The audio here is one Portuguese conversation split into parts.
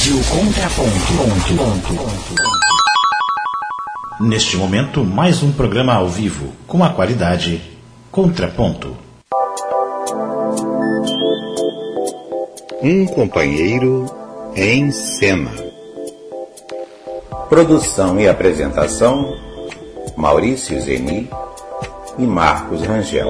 Rádio Contraponto. Neste momento, mais um programa ao vivo, com a qualidade Contraponto. Um companheiro em cena. Produção e apresentação, Maurício Zeni e Marcos Rangel.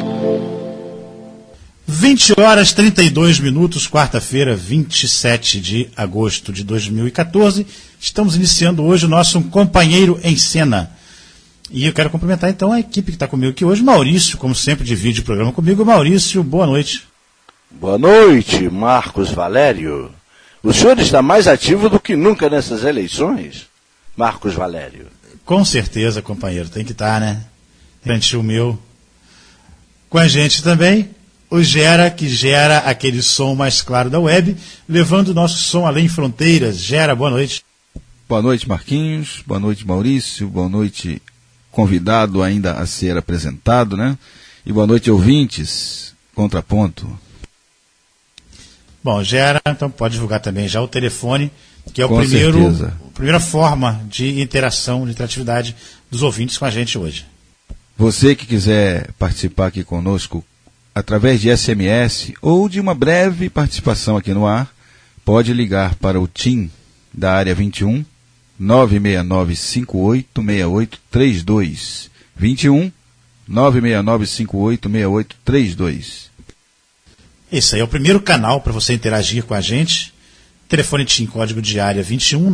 20h32, quarta-feira, 27 de agosto de 2014. Estamos iniciando hoje o nosso Companheiro em Cena. E eu quero cumprimentar então a equipe que está comigo aqui hoje. Maurício, como sempre, divide o programa comigo. Maurício, boa noite. Boa noite, Marcos Valério. O senhor está mais ativo do que nunca nessas eleições, Marcos Valério. Com certeza, companheiro, tem que estar, né? Frente o meu. Com a gente também, o Gera, que gera aquele som mais claro da web, levando o nosso som além fronteiras. Gera, boa noite. Boa noite, Marquinhos. Boa noite, Maurício. Boa noite, convidado ainda a ser apresentado, né? E boa noite, ouvintes. Contraponto. Bom, Gera, então pode divulgar também já o telefone, que é a primeira forma de interação, de interatividade dos ouvintes com a gente hoje. Você que quiser participar aqui conosco através de SMS ou de uma breve participação aqui no ar, pode ligar para o TIM da área 21 969586832. 21 969586832. Esse aí é o primeiro canal para você interagir com a gente. Telefone TIM, código de área 21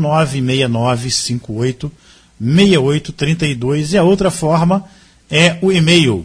969586832. E a outra forma é o e-mail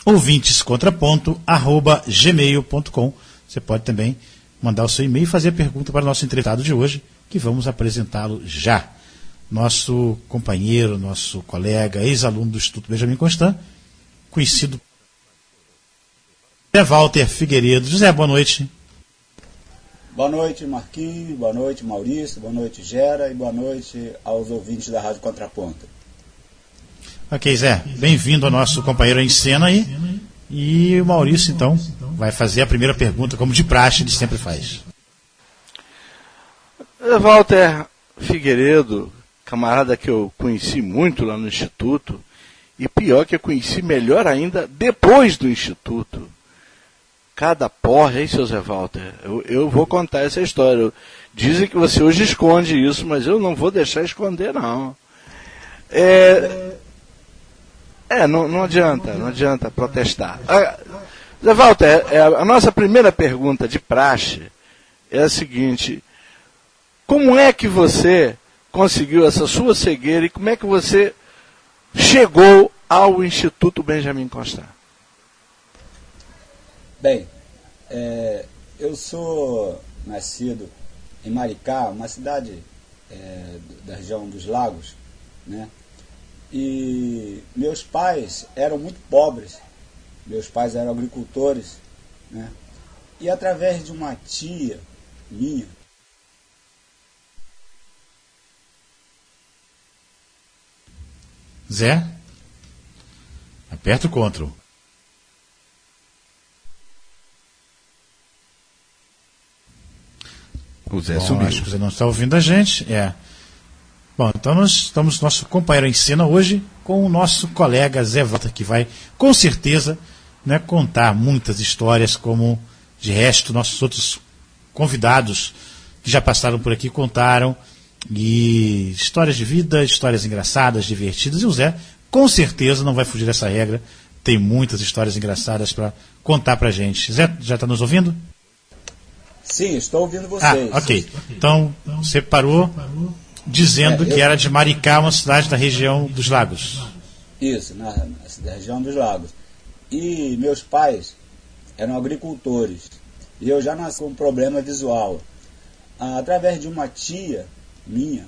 ouvintescontraponto@gmail.com. Você pode também mandar o seu e-mail e fazer a pergunta para o nosso entrevistado de hoje, que vamos apresentá-lo já. Nosso companheiro, nosso colega, ex-aluno do Instituto Benjamin Constant, conhecido José Walter Figueiredo. José, boa noite. Boa noite, Marquinhos, boa noite, Maurício, boa noite, Gera, e boa noite aos ouvintes da Rádio Contraponto. Ok, Zé, bem-vindo ao nosso companheiro em cena aí. E o Maurício, então, vai fazer a primeira pergunta, como de praxe ele sempre faz. Walter Figueiredo, camarada que eu conheci muito lá no Instituto, e pior que eu conheci melhor ainda depois do Instituto. Cada porra, hein, seu Zé Walter? Eu vou contar essa história. Dizem que você hoje esconde isso, mas eu não vou deixar esconder, não. Não adianta protestar. Zé Walter, a nossa primeira pergunta de praxe é a seguinte: como é que você conseguiu essa sua cegueira e como é que você chegou ao Instituto Benjamin Constant? Bem, eu sou nascido em Maricá, uma cidade da região dos Lagos, né? E meus pais eram muito pobres, meus pais eram agricultores, né? E através de uma tia minha, Zé, aperta o Ctrl. O Zé subiu. Acho que você não está ouvindo a gente. Bom, então nós estamos nosso companheiro em cena hoje com o nosso colega Zé Walter, que vai, com certeza, né, contar muitas histórias, como de resto nossos outros convidados que já passaram por aqui contaram, e histórias de vida, histórias engraçadas, divertidas, e o Zé, com certeza, não vai fugir dessa regra, tem muitas histórias engraçadas para contar para a gente. Zé, já está nos ouvindo? Sim, estou ouvindo vocês. Ok. Então, você parou dizendo que era de Maricá, uma cidade da região dos Lagos. Isso, na região dos Lagos. E meus pais eram agricultores. E eu já nasci com um problema visual. Através de uma tia minha.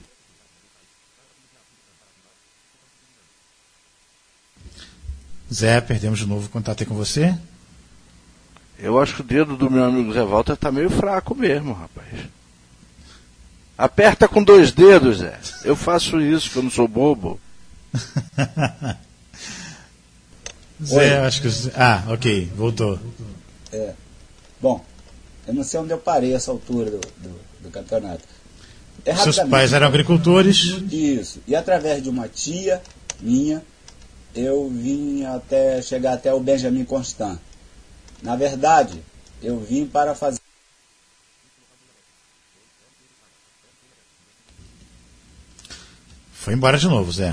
Zé, perdemos de novo o contato aí com você. Eu acho que o dedo do meu amigo Zé Walter está meio fraco mesmo, rapaz. Aperta com 2 dedos, Zé. Eu faço isso, que eu não sou bobo. Zé, acho que... ok, voltou. Bom, eu não sei onde eu parei essa altura do campeonato. Seus pais eram agricultores? Isso. E através de uma tia minha, eu vim chegar até o Benjamin Constant. Na verdade, eu vim para fazer... Foi embora de novo, Zé.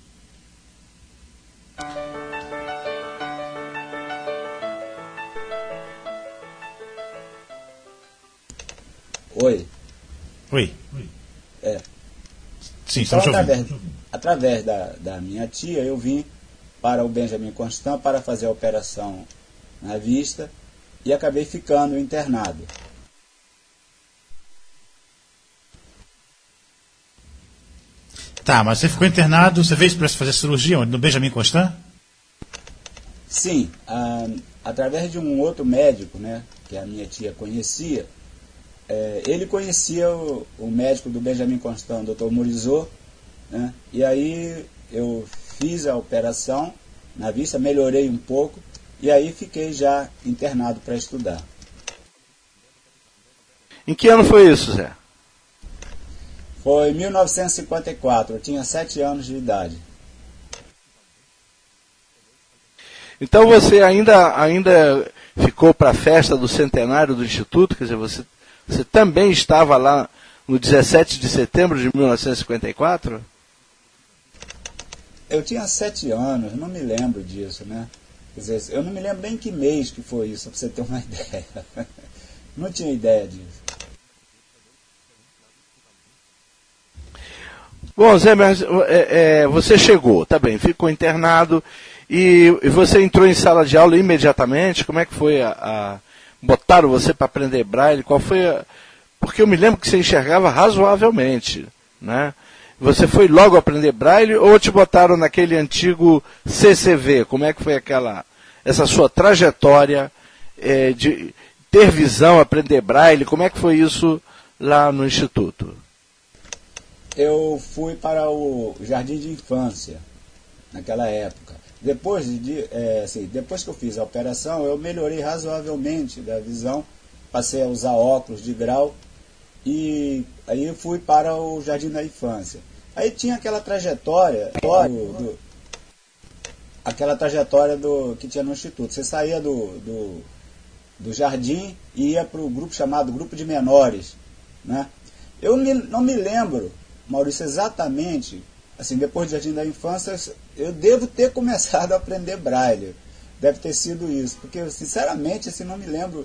Oi. Oi. É. Sim, Então, estamos ouvindo. através da minha tia, eu vim para o Benjamin Constant para fazer a operação na vista e acabei ficando internado. Tá, mas você ficou internado, você veio para fazer cirurgia onde? No Benjamin Constant? Sim, através de um outro médico, né, que a minha tia conhecia, ele conhecia o médico do Benjamin Constant, o Dr. Morizot, né, e aí eu fiz a operação na vista, melhorei um pouco, e aí fiquei já internado para estudar. Em que ano foi isso, Zé? Foi em 1954, eu tinha 7 anos de idade. Então você ainda ficou para a festa do centenário do Instituto? Quer dizer, você também estava lá no 17 de setembro de 1954? Eu tinha 7 anos, não me lembro disso, né? Quer dizer, eu não me lembro nem que mês que foi isso, para você ter uma ideia. Não tinha ideia disso. Bom, Zé, mas você chegou, tá bem, ficou internado e você entrou em sala de aula imediatamente? Como é que foi botaram você para aprender braille? Qual foi porque eu me lembro que você enxergava razoavelmente, né? Você foi logo aprender braille ou te botaram naquele antigo CCV? Como é que foi essa sua trajetória de ter visão, aprender braille? Como é que foi isso lá no Instituto? Eu fui para o jardim de infância, naquela época. Depois que eu fiz a operação, eu melhorei razoavelmente da visão, passei a usar óculos de grau, e aí eu fui para o jardim da infância. Aí tinha aquela trajetória que tinha no Instituto. Você saía do jardim e ia para o grupo chamado Grupo de Menores, né? Eu não me lembro, Maurício, exatamente, assim, depois do Jardim da Infância, eu devo ter começado a aprender braille. Deve ter sido isso, porque eu, sinceramente, assim, não me lembro.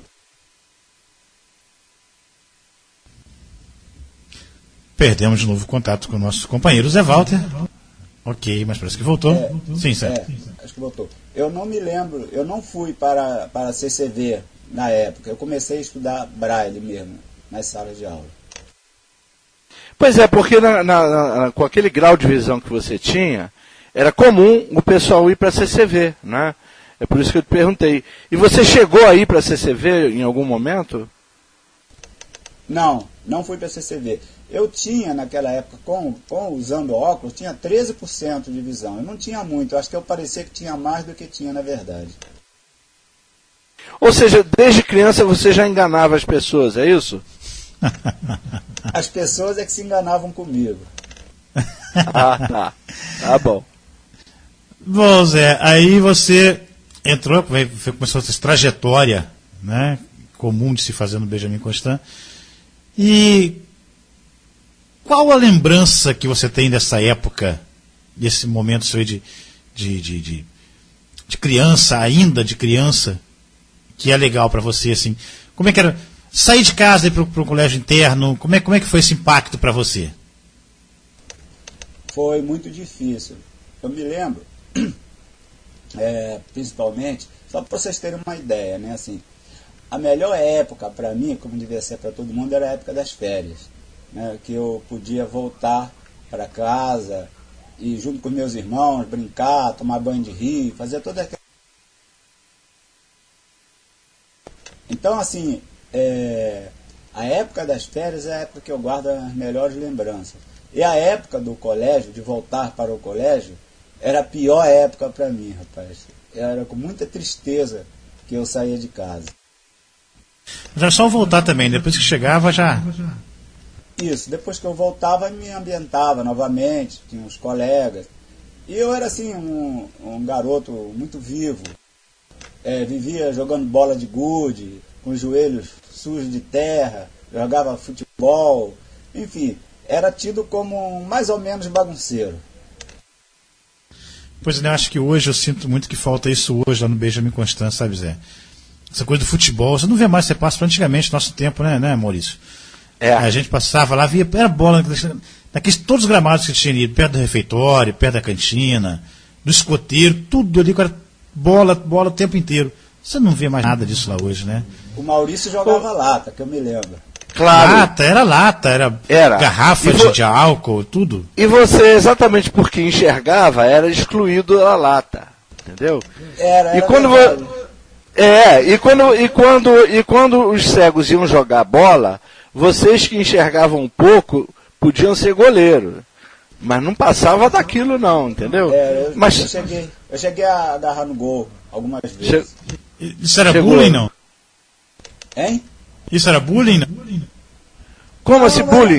Perdemos de novo o contato com o nosso companheiro Zé Walter. Ok, mas parece que voltou. Sim, certo. Acho que voltou. Eu não me lembro, eu não fui para a CCV na época. Eu comecei a estudar braille mesmo, nas salas de aula. Pois é, porque com aquele grau de visão que você tinha, era comum o pessoal ir para a CCV, né? É por isso que eu te perguntei. E você chegou a ir para a CCV em algum momento? Não fui para a CCV. Eu tinha, naquela época, usando óculos, tinha 13% de visão. Eu não tinha muito, eu acho que eu parecia que tinha mais do que tinha na verdade. Ou seja, desde criança você já enganava as pessoas, é isso? As pessoas é que se enganavam comigo. Tá bom. Bom, Zé, aí você entrou, começou essa trajetória, né, comum de se fazer no Benjamin Constant. E qual a lembrança que você tem dessa época, desse momento seu de criança, ainda de criança, que é legal para você, assim? Como é que era sair de casa e ir para o colégio interno? Como é que foi esse impacto para você? Foi muito difícil. Eu me lembro, principalmente, só para vocês terem uma ideia, né? Assim, a melhor época para mim, como devia ser para todo mundo, era a época das férias, né? Que eu podia voltar para casa e, junto com meus irmãos, brincar, tomar banho de rio, fazer toda aquela... Então, assim, a época das férias é a época que eu guardo as melhores lembranças. E a época do colégio, de voltar para o colégio, era a pior época para mim, rapaz. Era com muita tristeza que eu saía de casa. Já só voltar também, depois que chegava já... Isso, depois que eu voltava, me ambientava novamente, tinha uns colegas. E eu era assim, um garoto muito vivo. Vivia jogando bola de gude, com os joelhos sujos de terra, jogava futebol, enfim, era tido como mais ou menos bagunceiro. Pois é, eu acho que hoje eu sinto muito que falta isso hoje lá no Benjamin Constant, sabe, Zé? Essa coisa do futebol, você não vê mais, você passa antigamente, nosso tempo, né, Maurício? A gente passava lá, via, era bola, naqueles, todos os gramados que tinha ali, perto do refeitório, perto da cantina, do escoteiro, tudo ali, bola o tempo inteiro. Você não vê mais nada disso lá hoje, né? O Maurício jogava lata, que eu me lembro. Claro. Lata, era garrafa de álcool, tudo. E você, exatamente porque enxergava, era excluído da lata, entendeu? Era e quando e quando os cegos iam jogar bola, vocês que enxergavam um pouco podiam ser goleiro, mas não passava daquilo não, entendeu? Eu cheguei a agarrar no gol algumas vezes. Isso era bullying, não? Hein? Isso era bullying, não? Como assim bullying?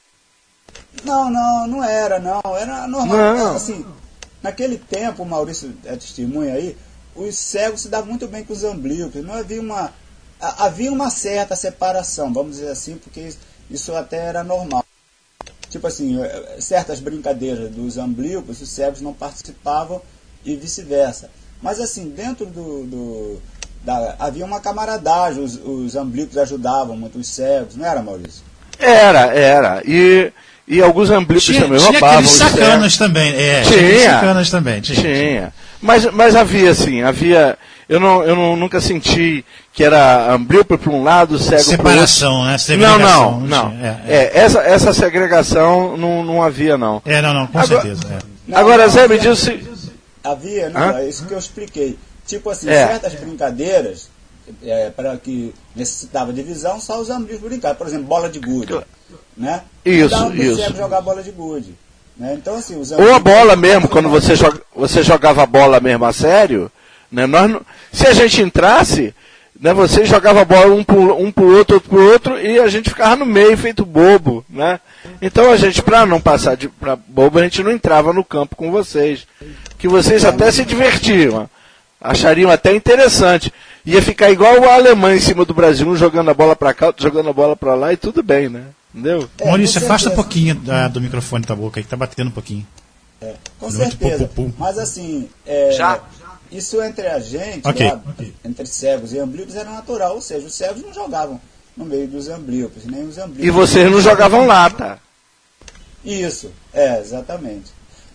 Não era, não. Era normal. Não. Assim, naquele tempo, o Maurício é testemunha aí, os cegos se davam muito bem com os amblíopes. Não havia uma certa separação, vamos dizer assim, porque isso até era normal. Tipo assim, certas brincadeiras dos amblíopes, os cegos não participavam e vice-versa. Mas assim, dentro havia uma camaradagem, os amblíopes ajudavam muito os cegos, não era, Maurício? Era. E alguns amblíopes também roubavam os cegos. Tinha sacanas também. Tinha sacanas também. Tinha. Mas havia assim, eu nunca senti que era amblíope para um lado, cego para o outro. Separação, né? Segregação. Não. Essa segregação não havia, não. Não, com certeza. Agora, Zé, me disse... Havia, é isso que eu expliquei. Tipo assim, certas brincadeiras, para que necessitava de visão, só os amblíopes brincavam. Por exemplo, bola de gude. Né? Isso. Jogar bola de gude. Né? Então, assim, ou a bola mesmo, quando você jogava a bola mesmo a sério, né? Se a gente entrasse, né, você jogava a bola um pro outro e a gente ficava no meio feito bobo, né? Então a gente, para não passar pra bobo, a gente não entrava no campo com vocês. Que vocês até se divertiam, achariam até interessante. Ia ficar igual a Alemanha em cima do Brasil, um jogando a bola para cá, outro jogando a bola para lá e tudo bem, né? Entendeu? Maurício, afasta um pouquinho do microfone da boca aí, que tá batendo um pouquinho. Com certeza. Mas assim, isso entre a gente, entre cegos e amblíopes, era natural. Ou seja, os cegos não jogavam no meio dos amblíopes, nem os amblíopes. E vocês não jogavam lata. Isso, exatamente.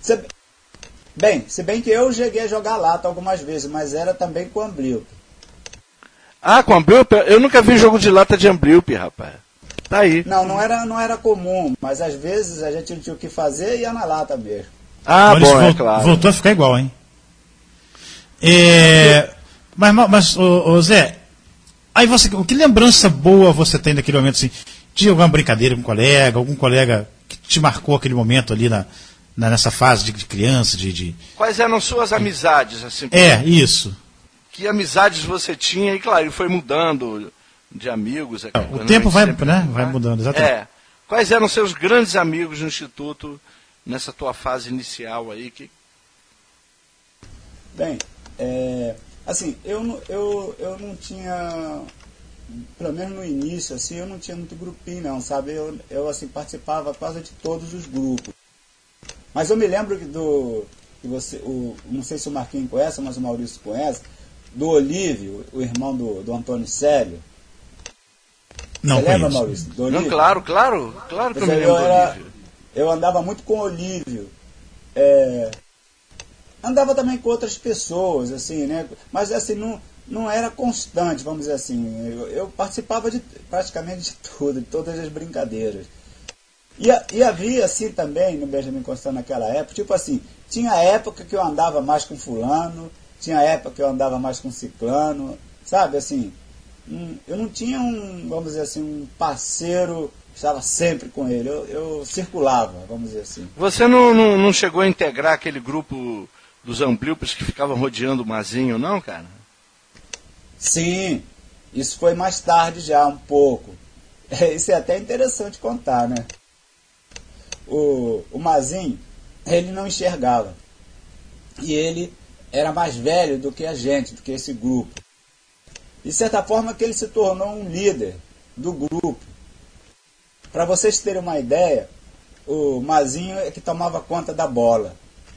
Se bem que eu cheguei a jogar lata algumas vezes, mas era também com amblíope. Com amblíope? Eu nunca vi jogo de lata de amblíope, rapaz. Tá aí. Não era comum, mas às vezes a gente não tinha o que fazer e ia na lata mesmo. Bom, claro. Voltou a ficar igual, hein? Mas Zé, aí que lembrança boa você tem daquele momento, assim, de alguma brincadeira com um colega, algum colega que te marcou aquele momento ali nessa fase de criança, Quais eram suas amizades, assim? Isso. Que amizades você tinha, e claro, foi mudando de amigos. O tempo vai mudando, exatamente. Quais eram seus grandes amigos no Instituto, nessa tua fase inicial aí? Bem, assim, eu não tinha, pelo menos no início, assim, eu não tinha muito grupinho não, sabe? Eu assim, participava quase de todos os grupos. Mas eu me lembro não sei se o Marquinhos conhece, mas o Maurício conhece, do Olívio, o irmão do Antônio Célio. Não, você lembra, Maurício? Do Olívio? Não, claro que eu me lembro do Olívio. Eu andava muito com o Olívio. Andava também com outras pessoas, assim, né? Mas assim, não era constante, vamos dizer assim. Eu participava praticamente de tudo, de todas as brincadeiras. E havia, assim, também, no Benjamin Constant naquela época, tipo assim, tinha época que eu andava mais com fulano, tinha época que eu andava mais com ciclano, sabe, assim, eu não tinha vamos dizer assim, um parceiro que estava sempre com ele, eu circulava, vamos dizer assim. Você não chegou a integrar aquele grupo dos amblíopes que ficavam rodeando o Mazinho, não, cara? Sim, isso foi mais tarde já, um pouco. Isso é até interessante contar, né? O Mazinho, ele não enxergava. E ele era mais velho do que a gente, do que esse grupo. De certa forma que ele se tornou um líder do grupo. Para vocês terem uma ideia, o Mazinho é que tomava conta da bola.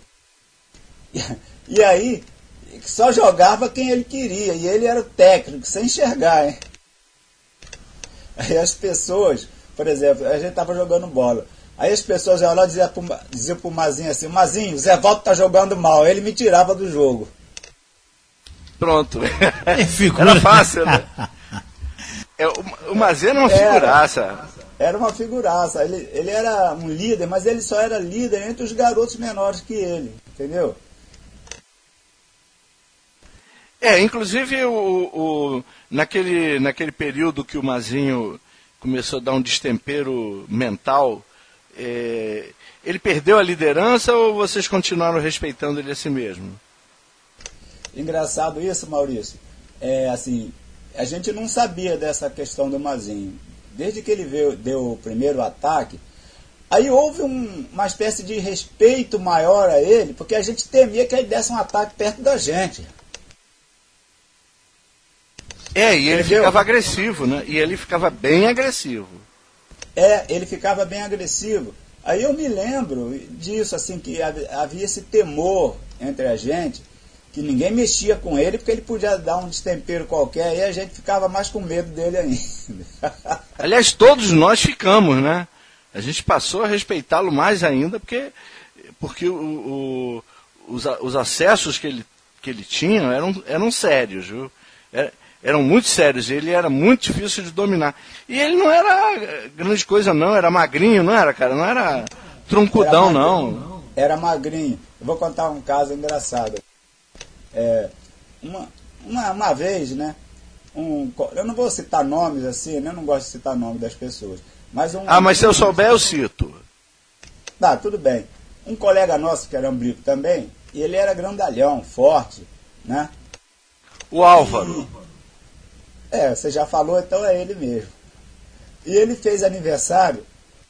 E aí, só jogava quem ele queria. E ele era o técnico, sem enxergar, hein? Aí as pessoas, por exemplo, a gente estava jogando bola. Aí as pessoas iam lá e diziam pro Mazinho assim: Mazinho, o Zé Valdo tá jogando mal. Ele me tirava do jogo. Pronto. Era fácil, né? O Mazinho era uma figuraça. Era uma figuraça. Ele era um líder, mas ele só era líder entre os garotos menores que ele. Entendeu? Inclusive naquele período que o Mazinho começou a dar um destempero mental, ele perdeu a liderança ou vocês continuaram respeitando ele assim mesmo? Engraçado isso, Maurício. Assim, a gente não sabia dessa questão do Mazinho. Desde que ele deu o primeiro ataque, aí houve uma espécie de respeito maior a ele, porque a gente temia que ele desse um ataque perto da gente. E ele ficava agressivo, né? E ele ficava bem agressivo. Ele ficava bem agressivo. Aí eu me lembro disso, assim, que havia esse temor entre a gente, que ninguém mexia com ele, porque ele podia dar um destempero qualquer, e a gente ficava mais com medo dele ainda. Aliás, todos nós ficamos, né? A gente passou a respeitá-lo mais ainda, porque os acessos que ele tinha eram sérios, viu? Eram muito sérios, ele era muito difícil de dominar. E ele não era grande coisa não, era magrinho, não era, cara? Não era troncudão, não. Era magrinho. Eu vou contar um caso engraçado. Uma vez, né? Eu não vou citar nomes assim, né? Eu não gosto de citar nomes das pessoas. Mas mas se eu souber, eu cito. Tá, tudo bem. Um colega nosso, que era amblico também, e ele era grandalhão, forte, né? O Álvaro. Você já falou, então é ele mesmo. E ele fez aniversário,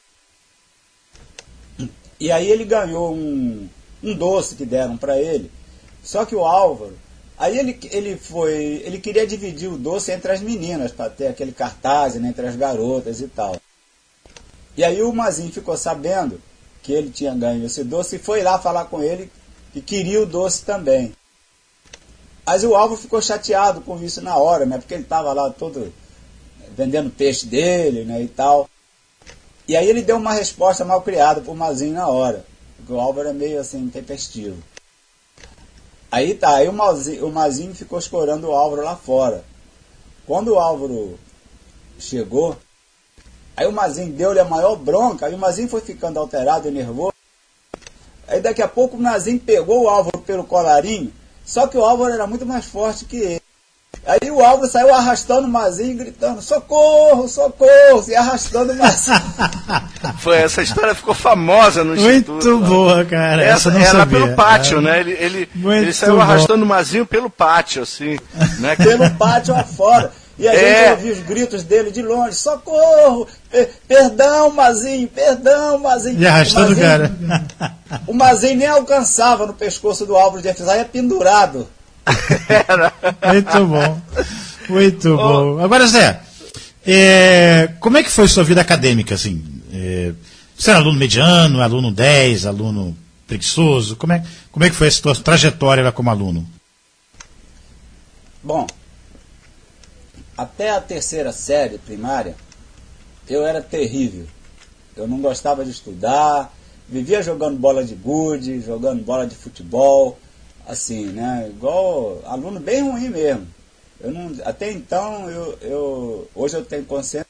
e aí ele ganhou um doce que deram para ele. Só que o Álvaro, aí ele queria dividir o doce entre as meninas, para ter aquele cartaz, né, entre as garotas e tal. E aí o Mazinho ficou sabendo que ele tinha ganho esse doce e foi lá falar com ele que queria o doce também. Mas o Álvaro ficou chateado com isso na hora, né? Porque ele estava lá todo vendendo peixe dele, né, e tal. E aí ele deu uma resposta mal criada pro Mazinho na hora. Porque o Álvaro é meio assim, tempestivo. Aí o Mazinho ficou escorando o Álvaro lá fora. Quando o Álvaro chegou, aí o Mazinho deu-lhe a maior bronca, aí o Mazinho foi ficando alterado e nervoso. Aí daqui a pouco o Mazinho pegou o Álvaro pelo colarinho, só que o Álvaro era muito mais forte que ele. Aí o Álvaro saiu arrastando o Mazinho, gritando: socorro, socorro, e arrastando o Mazinho. Essa história ficou famosa no Instituto. Muito boa, cara. Essa não era sabia. Pelo pátio, né? Ele saiu arrastando o Mazinho pelo pátio, assim. Né? Pelo pátio afora. E a gente ouvia os gritos dele de longe: socorro, perdão, Mazinho, perdão, Mazinho. E arrastando o cara. O Mazinho nem alcançava no pescoço do Álvaro de saia pendurado. Muito bom. Muito bom. Agora, Zé, como é que foi sua vida acadêmica, assim? Você era aluno mediano, aluno 10, aluno preguiçoso? Como é que foi a sua trajetória lá como aluno? Bom, até a terceira série primária, eu era terrível. Eu não gostava de estudar, vivia jogando bola de gude, jogando bola de futebol, assim, né? Igual aluno bem ruim mesmo. Até então, hoje eu tenho consciência.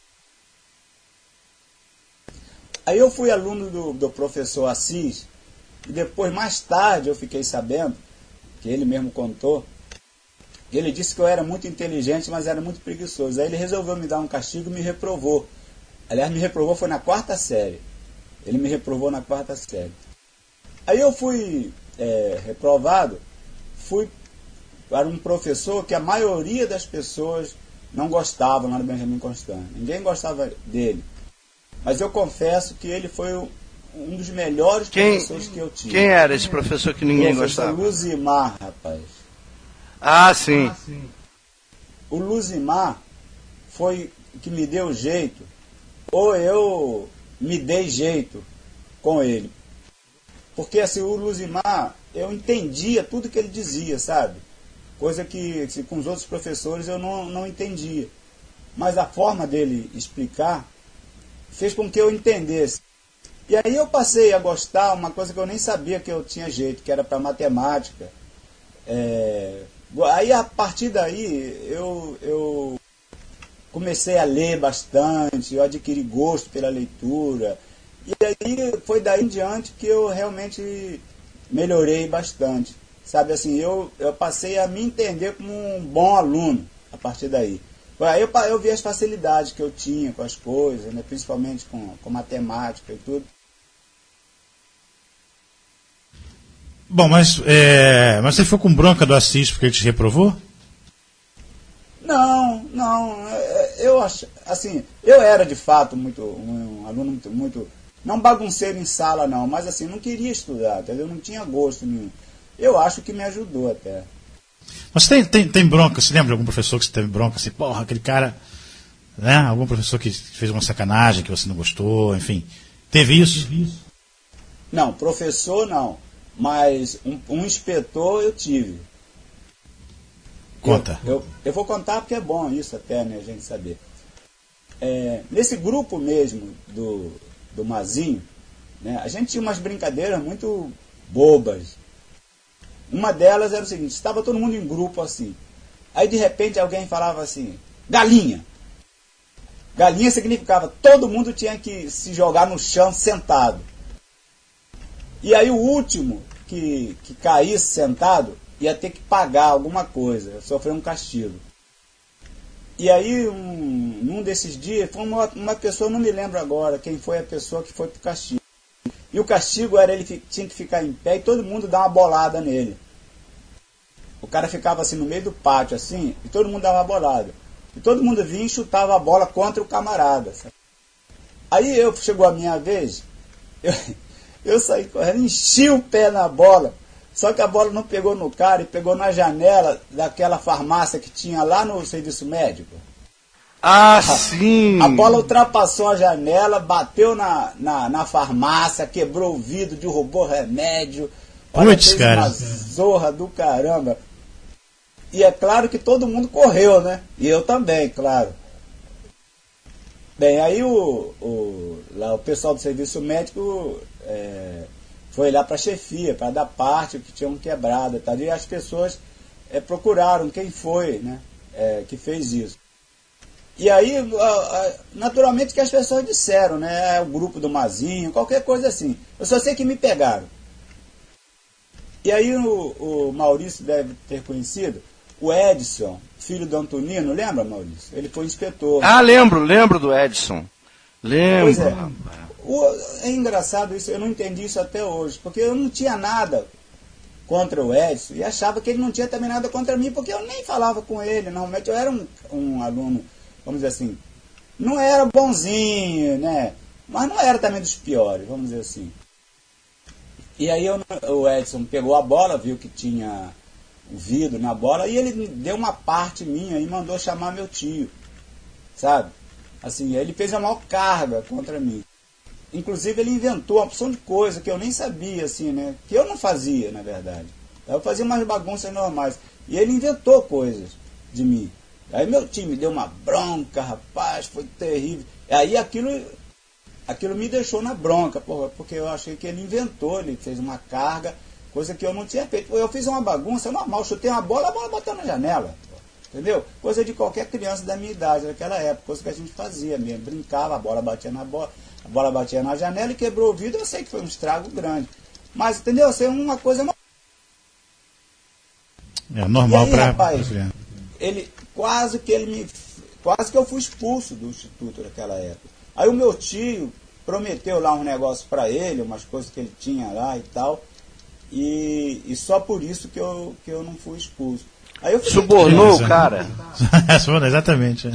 Aí eu fui aluno do professor Assis, e depois, mais tarde, eu fiquei sabendo, que ele mesmo contou, que ele disse que eu era muito inteligente, mas era muito preguiçoso. Aí ele resolveu me dar um castigo e me reprovou. Aliás, me reprovou foi na 4ª série. Ele me reprovou na 4ª série. Aí eu fui reprovado, fui para um professor que a maioria das pessoas não gostavam lá no Benjamin Constant. Ninguém gostava dele. Mas eu confesso que ele foi um dos melhores professores que eu tive. Quem era esse professor que ninguém gostava? O professor Luzimar, rapaz. Ah, sim. O Luzimar foi que me deu jeito, ou eu me dei jeito com ele. Porque assim, o Luzimar, eu entendia tudo que ele dizia, sabe? Coisa que com os outros professores eu não entendia. Mas a forma dele explicar fez com que eu entendesse. E aí eu passei a gostar uma coisa que eu nem sabia que eu tinha jeito, que era para matemática. Aí a partir daí eu comecei a ler bastante, eu adquiri gosto pela leitura. E aí foi daí em diante que eu realmente melhorei bastante. Sabe assim, eu passei a me entender como um bom aluno a partir daí. Aí eu vi as facilidades que eu tinha com as coisas, né, principalmente com matemática e tudo. Bom, mas você ficou com bronca do Assis porque ele te reprovou? Não, eu acho, assim, eu era de fato um aluno muito, não bagunceiro em sala não, mas assim, não queria estudar, entendeu? Não tinha gosto nenhum. Eu acho que me ajudou até. Mas tem bronca, você lembra de algum professor que você teve bronca, assim, porra, aquele cara, né? Algum professor que fez uma sacanagem, que você não gostou, enfim. Teve isso? Não, professor não, mas um inspetor eu tive. Conta. Eu vou contar porque é bom isso até, né, a gente saber. Nesse grupo mesmo do Mazinho, né, a gente tinha umas brincadeiras muito bobas. Uma delas era o seguinte, estava todo mundo em grupo assim. Aí de repente alguém falava assim, galinha. Galinha significava todo mundo tinha que se jogar no chão sentado. E aí o último que caísse sentado ia ter que pagar alguma coisa, sofrer um castigo. E aí num desses dias, foi uma pessoa, não me lembro agora quem foi a pessoa que foi pro castigo. E o castigo era ele tinha que ficar em pé e todo mundo dar uma bolada nele. O cara ficava assim no meio do pátio assim, e todo mundo dava uma bolada. E todo mundo vinha e chutava a bola contra o camarada. Sabe? Aí chegou a minha vez, eu saí correndo, enchi o pé na bola, só que a bola não pegou no cara e pegou na janela daquela farmácia que tinha lá no serviço médico. Ah, sim! A bola ultrapassou a janela, bateu na farmácia, quebrou o vidro, derrubou remédio. Putz, cara. Uma zorra do caramba. E é claro que todo mundo correu, né? E eu também, claro. Bem, aí lá o pessoal do serviço médico foi lá para a chefia, para dar parte que tinham quebrado. Tá? E as pessoas procuraram quem foi, né? Que fez isso. E aí, naturalmente que as pessoas disseram, né? O grupo do Mazinho, qualquer coisa assim. Eu só sei que me pegaram. E aí o Maurício deve ter conhecido o Edson, filho do Antonino, lembra, Maurício? Ele foi inspetor. Ah, lembro do Edson. Lembro. Pois é engraçado isso, eu não entendi isso até hoje, porque eu não tinha nada contra o Edson e achava que ele não tinha também nada contra mim, porque eu nem falava com ele, normalmente eu era um aluno, vamos dizer assim, não era bonzinho, né? Mas não era também dos piores, vamos dizer assim. E aí o Edson pegou a bola, viu que tinha um vidro na bola, e ele deu uma parte minha e mandou chamar meu tio, sabe? Assim, ele fez a maior carga contra mim. Inclusive ele inventou uma opção de coisa que eu nem sabia, assim, né? Que eu não fazia, na verdade. Eu fazia umas bagunças normais. E ele inventou coisas de mim. Aí meu tio me deu uma bronca, rapaz, foi terrível. E aí aquilo me deixou na bronca, porque eu achei que ele inventou, ele fez uma carga, coisa que eu não tinha feito. Eu fiz uma bagunça normal, chutei uma bola, a bola bateu na janela. Entendeu? Coisa de qualquer criança da minha idade naquela época, coisa que a gente fazia mesmo. Brincava, a bola batia na bola, a bola batia na janela e quebrou o vidro. Eu sei que foi um estrago grande. Mas, entendeu? Assim, uma coisa normal para criança. Quase que eu fui expulso do instituto naquela época. Aí o meu tio prometeu lá um negócio para ele, umas coisas que ele tinha lá e tal. E só por isso que eu não fui expulso. Aí eu fiquei Subornou o cara. Exatamente.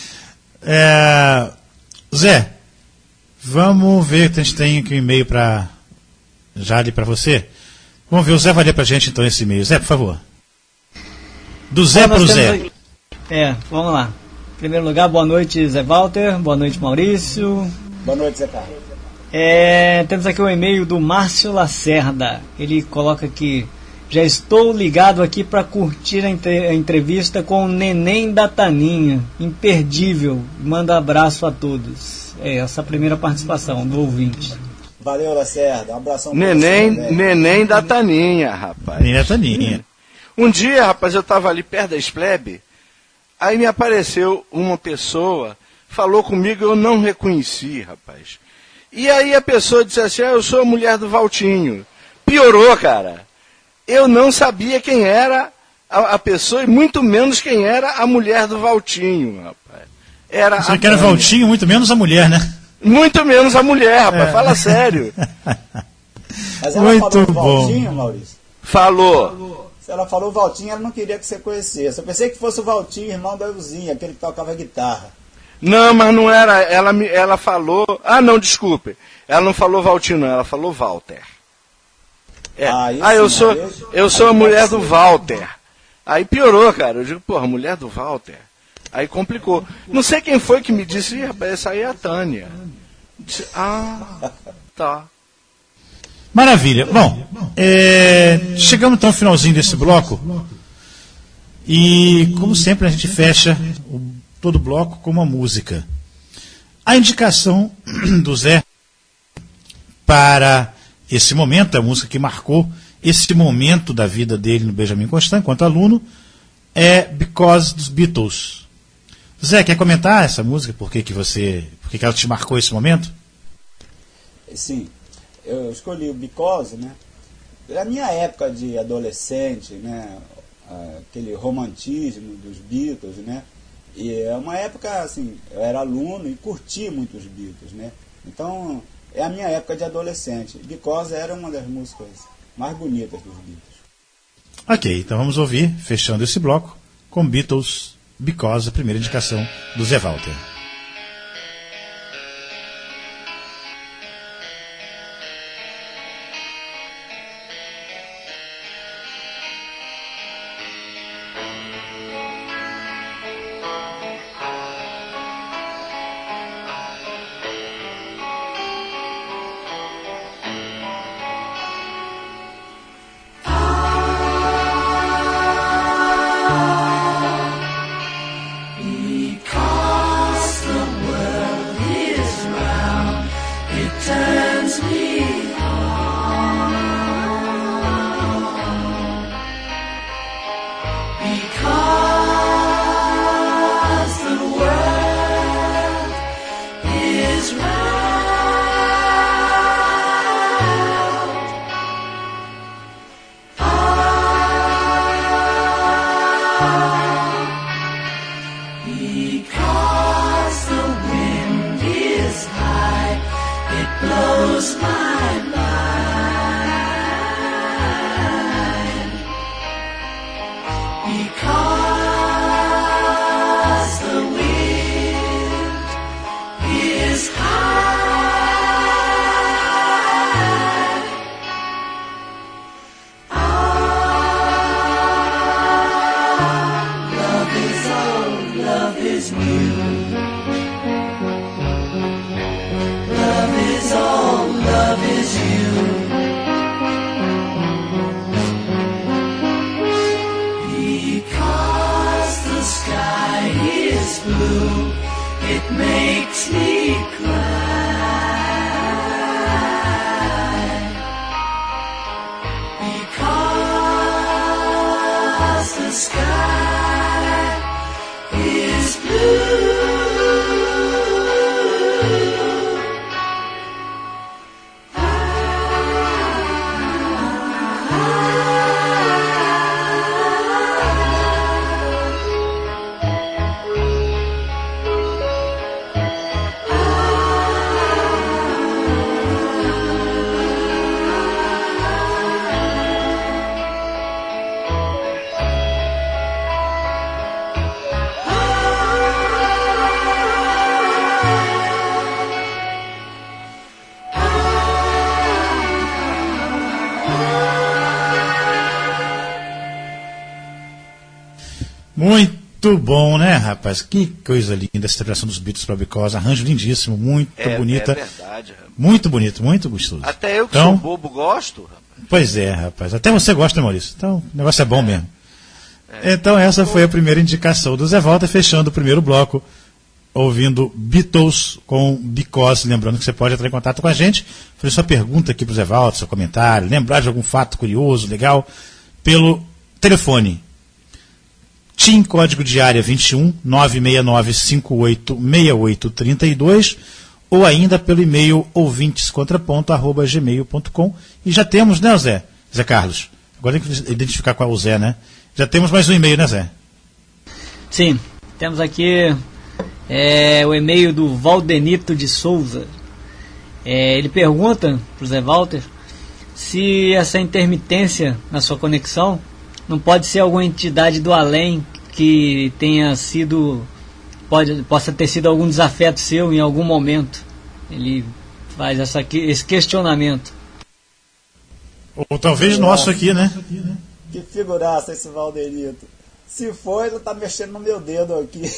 Zé, vamos ver que a gente tem aqui um e-mail para Jale para você. Vamos ver, o Zé vai ler pra gente então esse e-mail. Zé, por favor. Do Zé para o Zé. Vamos lá. Em primeiro lugar, boa noite, Zé Walter. Boa noite, Maurício. Boa noite, Zé Carlos. Temos aqui o e-mail do Márcio Lacerda. Ele coloca aqui: já estou ligado aqui para curtir a entrevista com o Neném da Taninha. Imperdível. Manda abraço a todos. Essa é a primeira participação do ouvinte. Valeu, Lacerda. Um abração. Neném da Taninha, rapaz. Neném da Taninha. Um dia, rapaz, eu estava ali perto da Esplebe, aí me apareceu uma pessoa, falou comigo, eu não reconheci, rapaz. E aí a pessoa disse assim, eu sou a mulher do Valtinho. Piorou, cara. Eu não sabia quem era a pessoa e muito menos quem era a mulher do Valtinho, rapaz. Você quer o Valtinho, muito menos a mulher, né? Muito menos a mulher, rapaz, fala sério. Mas ela muito falou do bom. Valtinho, Maurício? Falou. Se ela falou Valtinho, ela não queria que você conhecesse. Eu pensei que fosse o Valtinho, irmão da Elzinha, aquele que tocava guitarra. Não, mas não era. Ela falou. Ah, não, desculpe. Ela não falou Valtinho, não, ela falou Walter. Eu sou a mulher do Walter. Aí piorou, cara. Eu digo, porra, mulher do Walter. Aí complicou. Não sei quem foi que me disse, rapaz, essa aí é a Tânia. Disse, tá. Maravilha. Bom, chegamos então ao finalzinho desse bloco. E, como sempre, a gente fecha todo o bloco com uma música. A indicação do Zé para esse momento, a música que marcou esse momento da vida dele no Benjamin Constant, enquanto aluno, é Because dos Beatles. Zé, quer comentar essa música? Por que ela te marcou esse momento? Sim. Eu escolhi o Because, né? Na minha época de adolescente, né? Aquele romantismo dos Beatles, né? E é uma época, assim, eu era aluno e curti muito os Beatles, né? Então, é a minha época de adolescente. Because era uma das músicas mais bonitas dos Beatles. Ok, então vamos ouvir, fechando esse bloco, com Beatles, Because, a primeira indicação do Zé Walter. Love Muito bom, né, rapaz? Que coisa linda essa interpretação dos Beatles para Because. Arranjo lindíssimo, muito bonita. É verdade, rapaz. Muito bonito, muito gostoso. Até eu que sou bobo gosto, rapaz. Pois é, rapaz. Até você gosta, né, Maurício? Então, o negócio é bom mesmo. Então, essa foi a primeira indicação do Zé Walter, fechando o primeiro bloco, ouvindo Beatles com Because. Lembrando que você pode entrar em contato com a gente, fazer sua pergunta aqui para o Zé Walter, seu comentário, lembrar de algum fato curioso, legal, pelo telefone. TIM, código de área 21 969586832, ou ainda pelo e-mail ouvintescontraponto@gmail.com. E já temos, né, Zé Carlos? Agora tem que identificar qual é o Zé, né? Já temos mais um e-mail, né, Zé? Sim, temos aqui o e-mail do Valdenito de Souza. Ele pergunta para o Zé Walter se essa intermitência na sua conexão não pode ser alguma entidade do além que tenha sido, possa ter sido algum desafeto seu em algum momento. Ele faz esse questionamento. Ou talvez nosso aqui, né? Que figuraça esse Valdenito. Se for, ele tá mexendo no meu dedo aqui.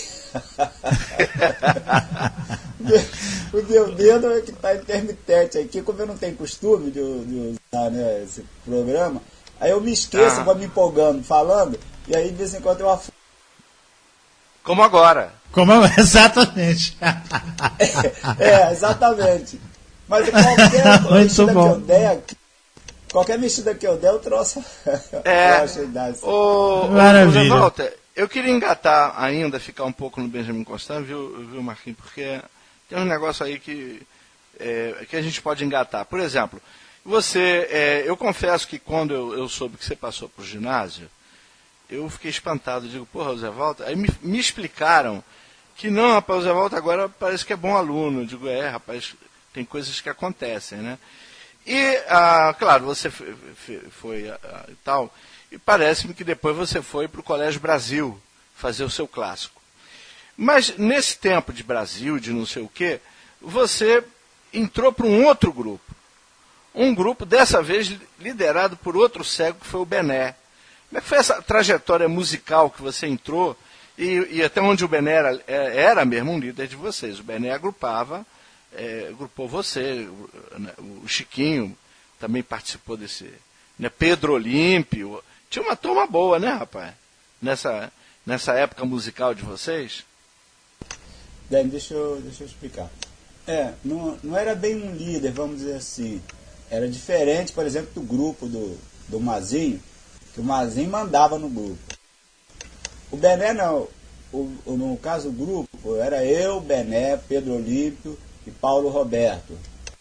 O meu dedo é que tá intermitente aqui. Como eu não tenho costume de usar, né, esse programa, aí eu me esqueço, vou me empolgando, falando, e aí de vez em quando eu afundo. Como agora. Exatamente. Exatamente. Mas qualquer mexida que eu der, eu trouxe. Maravilha. Zé Walter, eu queria engatar ainda, ficar um pouco no Benjamin Constant, viu, Marquinhos? Porque tem um negócio aí que a gente pode engatar. Por exemplo, eu confesso que quando eu soube que você passou para o ginásio, eu fiquei espantado. Digo, porra, o Zé Walter... Aí me explicaram que não, rapaz, o Zé Walter agora parece que é bom aluno. Eu digo, rapaz, tem coisas que acontecem, né? E, claro, você foi e tal, e parece-me que depois você foi para o Colégio Brasil fazer o seu clássico. Mas nesse tempo de Brasil, de não sei o quê, você entrou para um outro grupo. Um grupo, dessa vez, liderado por outro cego, que foi o Bené. Como é que foi essa trajetória musical que você entrou, e até onde o Bené era mesmo um líder de vocês? O Bené agrupou você, o Chiquinho também participou desse, né, Pedro Olímpio. Tinha uma turma boa, né, rapaz? Nessa época musical de vocês? Deixa eu explicar. Não era bem um líder, vamos dizer assim. Era diferente, por exemplo, do grupo do Mazinho, que o Mazinho mandava no grupo. O Bené não. No caso, o grupo era eu, Bené, Pedro Olímpio e Paulo Roberto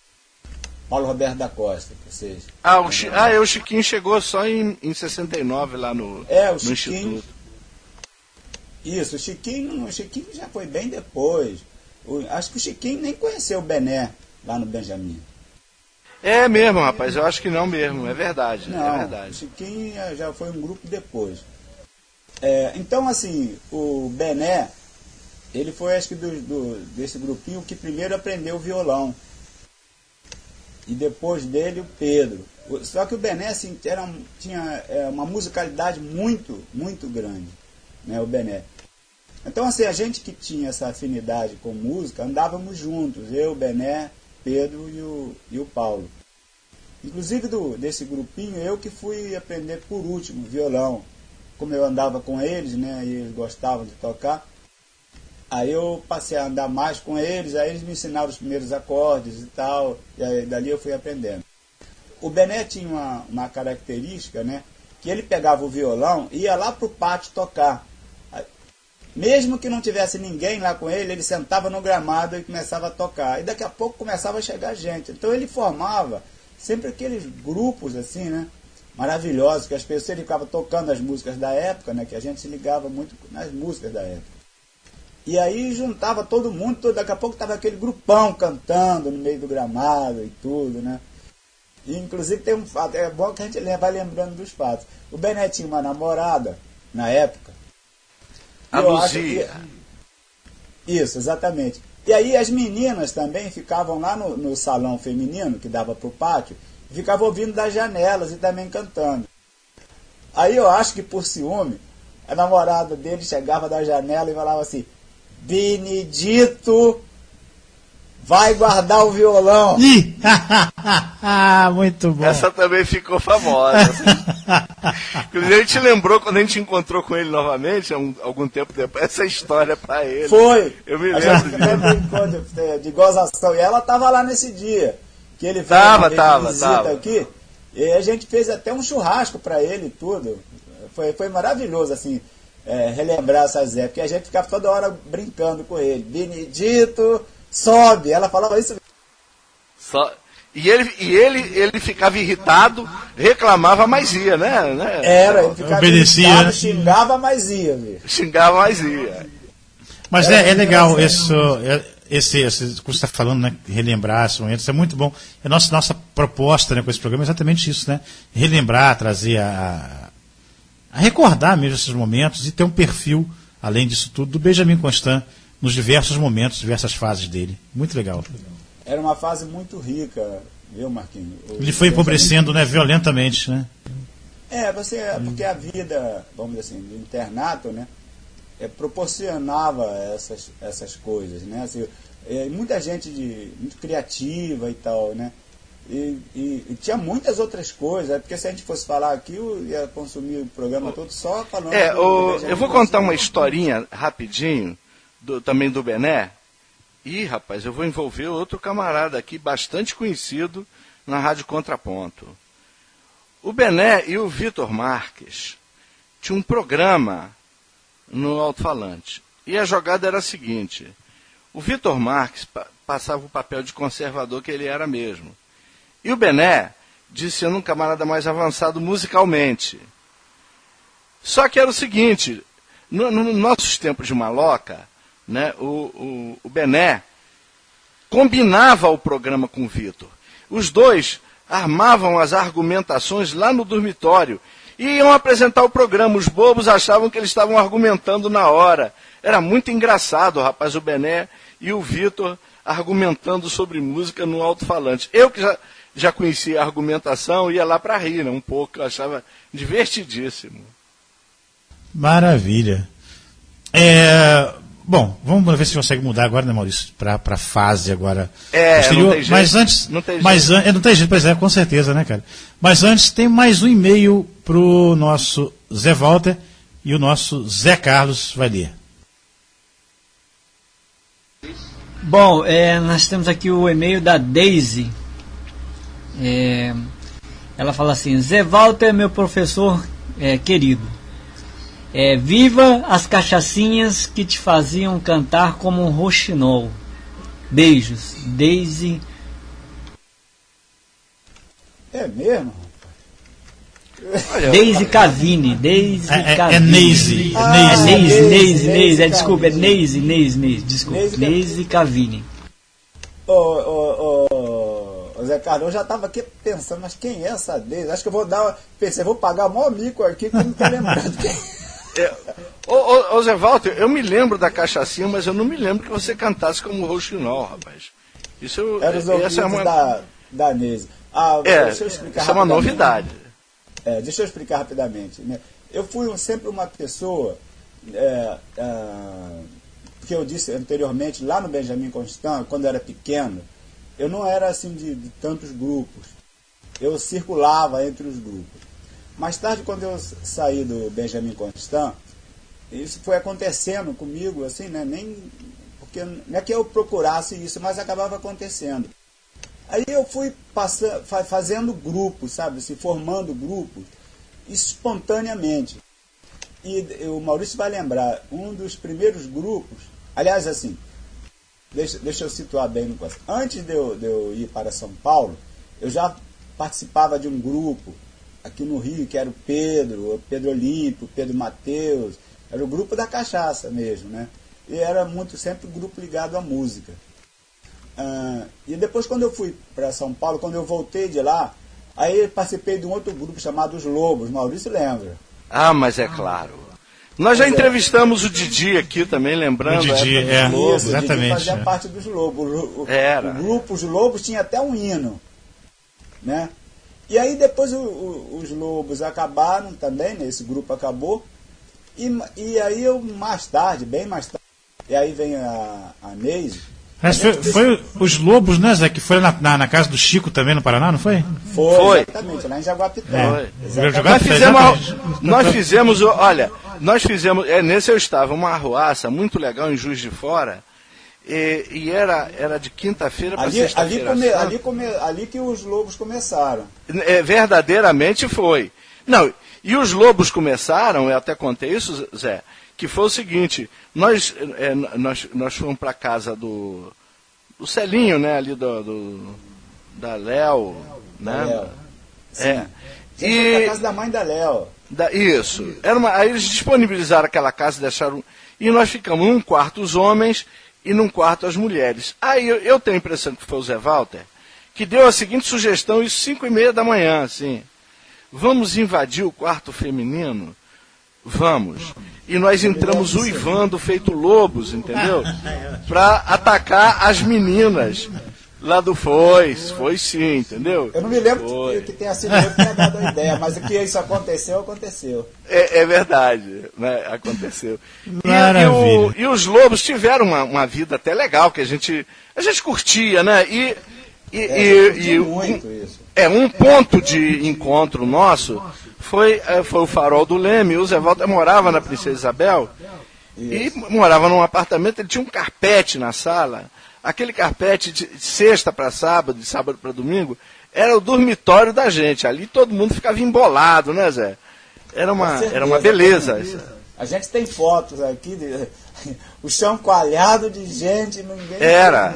da Costa. Vocês, o Chiquinho chegou só em 69 lá no Instituto. Isso, o Chiquinho já foi bem depois. Acho que o Chiquinho nem conheceu o Bené lá no Benjamin. É mesmo, rapaz, eu acho que não mesmo, é verdade. Não, é verdade. O Chiquinho já foi um grupo depois. Então, assim, o Bené, ele foi, acho que desse grupinho, que primeiro aprendeu violão. E depois dele, o Pedro. Só que o Bené, assim, tinha uma musicalidade muito, muito grande, né, o Bené. Então, assim, a gente que tinha essa afinidade com música, andávamos juntos, eu, o Bené, Pedro e o Paulo. Inclusive desse grupinho, eu que fui aprender por último violão. Como eu andava com eles, né, e eles gostavam de tocar, aí eu passei a andar mais com eles, aí eles me ensinaram os primeiros acordes e tal, e aí dali eu fui aprendendo. O Bené tinha uma característica, né, que ele pegava o violão e ia lá pro pátio tocar. Mesmo que não tivesse ninguém lá com ele sentava no gramado e começava a tocar. E daqui a pouco começava a chegar gente. Então ele formava sempre aqueles grupos assim, né, maravilhosos, que as pessoas ficavam tocando as músicas da época, né, que a gente se ligava muito nas músicas da época. E aí juntava todo mundo, daqui a pouco estava aquele grupão cantando no meio do gramado e tudo, né. E inclusive tem um fato, é bom que a gente vai lembrando dos fatos. O Bené tinha uma namorada, na época, a Luzia. Isso, exatamente. E aí as meninas também ficavam lá no salão feminino, que dava para o pátio, ficavam ouvindo das janelas e também cantando. Aí eu acho que por ciúme, a namorada dele chegava da janela e falava assim: Benedito vai guardar o violão. Ih, muito bom. Essa também ficou famosa. Inclusive, a gente lembrou, quando a gente encontrou com ele novamente, algum tempo depois, essa história pra ele. Foi. Eu me A lembro gente brincou de gozação. E ela tava lá nesse dia. Que ele veio Tava. aqui. E a gente fez até um churrasco pra ele e tudo. Foi maravilhoso, assim, relembrar essas épocas. E a gente ficava toda hora brincando com ele. Benedito, sobe. Ela falava isso. E ele ficava irritado, reclamava, mas ia, né? Ele ficava obedecia, irritado, né? xingava, mas ia, viu? Xingava, mas ia. Mas é legal isso, esse que você está falando, né? Relembrar esses momentos, é muito bom. Nossa proposta, né, com esse programa é exatamente isso, né? Relembrar, trazer a recordar mesmo esses momentos e ter um perfil, além disso tudo, do Benjamin Constant nos diversos momentos, diversas fases dele. Muito legal. Era uma fase muito rica, viu, Marquinhos? Ele foi empobrecendo, né, violentamente, né? Porque a vida, vamos dizer assim, do internato, né, proporcionava essas coisas, né? Assim, muita gente muito criativa e tal, né? E tinha muitas outras coisas, porque se a gente fosse falar aqui, eu ia consumir o programa todo só falando... eu vou contar uma historinha rapidinho, também do Bené. Ih, rapaz, eu vou envolver outro camarada aqui, bastante conhecido na Rádio Contraponto. O Bené e o Vitor Marques tinham um programa no alto-falante. E a jogada era a seguinte: o Vitor Marques passava o papel de conservador que ele era mesmo. E o Bené disse ser um camarada mais avançado musicalmente. Só que era o seguinte, nos nossos tempos de maloca, né, o Bené combinava o programa com o Vitor. Os dois armavam as argumentações lá no dormitório e iam apresentar o programa. Os bobos achavam que eles estavam argumentando na hora. Era muito engraçado, rapaz, o Bené e o Vitor argumentando sobre música no alto-falante. Eu que já conhecia a argumentação, ia lá para rir, né, um pouco, eu achava divertidíssimo. Maravilha. Bom, vamos ver se consegue mudar agora, né, Maurício, para a fase agora posterior. Não tem jeito, mas antes, não tem jeito, pois é, com certeza, né, cara? Mas antes tem mais um e-mail pro nosso Zé Walter e o nosso Zé Carlos vai ler. Bom, nós temos aqui o e-mail da Daisy. Ela fala assim: Zé Walter, meu professor querido. Viva as cachaçinhas que te faziam cantar como um roxinol. Beijos, Daisy. É mesmo? Daisy Cavini. Daisy Cavini. Neise. Neise. Desculpa, é Neise. Desculpa, Neise Cavini. O Zé Carlos, eu já estava aqui pensando, mas quem é essa Daisy? Acho que eu vou pagar o maior mico aqui que eu não estou lembrando quem. Ô Zé Walter, eu me lembro da cachaçinha, mas eu não me lembro que você cantasse como Roxinol, rapaz. Era os ouvidos da Neise. Deixa eu explicar isso é uma novidade. Deixa eu explicar rapidamente. Né? Eu fui sempre uma pessoa, que eu disse anteriormente, lá no Benjamin Constant, quando eu era pequeno, eu não era assim de tantos grupos. Eu circulava entre os grupos. Mais tarde, quando eu saí do Benjamin Constant, isso foi acontecendo comigo, assim, né? Porque não é que eu procurasse isso, mas acabava acontecendo. Aí eu fui fazendo grupos, sabe, assim, formando grupos espontaneamente. E o Maurício vai lembrar, um dos primeiros grupos, aliás, assim, deixa eu situar bem no contexto. Antes de eu ir para São Paulo, eu já participava de um grupo aqui no Rio, que era o Pedro Olímpio, o Pedro Mateus, era o grupo da cachaça mesmo, né? E era sempre um grupo ligado à música. E depois, quando eu fui para São Paulo, quando eu voltei de lá, aí participei de um outro grupo chamado Os Lobos, Maurício lembra? Ah, mas é claro. Nós já entrevistamos o Didi aqui também, lembrando. O Didi, Lobos, exatamente. O Didi fazia parte dos Lobos. O grupo Os Lobos tinha até um hino, né? E aí depois os Lobos acabaram também, né? Esse grupo acabou, E aí eu, mais tarde, bem mais tarde, e aí vem a Neise. Mas foi os Lobos, né, Zé? Que foi na casa do Chico também no Paraná, não foi? Foi. Exatamente, lá em Jaguapitã. Nós fizemos, nesse eu estava, uma arruaça muito legal em Juiz de Fora, e era de quinta-feira para sexta-feira. Ali que os Lobos começaram. Verdadeiramente foi. Não, e os Lobos começaram, eu até contei isso, Zé, que foi o seguinte, nós fomos para a casa do Celinho, né, ali da Léo, né? E a casa da mãe da Léo. Isso. Aí eles disponibilizaram aquela casa, deixaram, e nós ficamos num quarto os homens e num quarto as mulheres. Aí eu tenho a impressão que foi o Zé Walter, que deu a seguinte sugestão, isso 5:30 da manhã, assim, vamos invadir o quarto feminino? Vamos. E nós entramos uivando, feito lobos, entendeu? Para atacar as meninas lá do Foi sim, entendeu? Eu não me lembro que tenha sido eu que tenha dado a ideia, mas o que isso aconteceu. É verdade, né? Aconteceu. E os Lobos tiveram uma vida até legal, que a gente curtia, né? Muito isso. Um ponto de encontro nosso foi o Farol do Leme. O Zé Walter morava na Princesa Isabel e morava num apartamento, ele tinha um carpete na sala. Aquele carpete de sexta para sábado, de sábado para domingo, era o dormitório da gente. Ali todo mundo ficava embolado, né, Zé? Era uma beleza. A gente tem fotos aqui, o chão coalhado de gente. Ninguém era.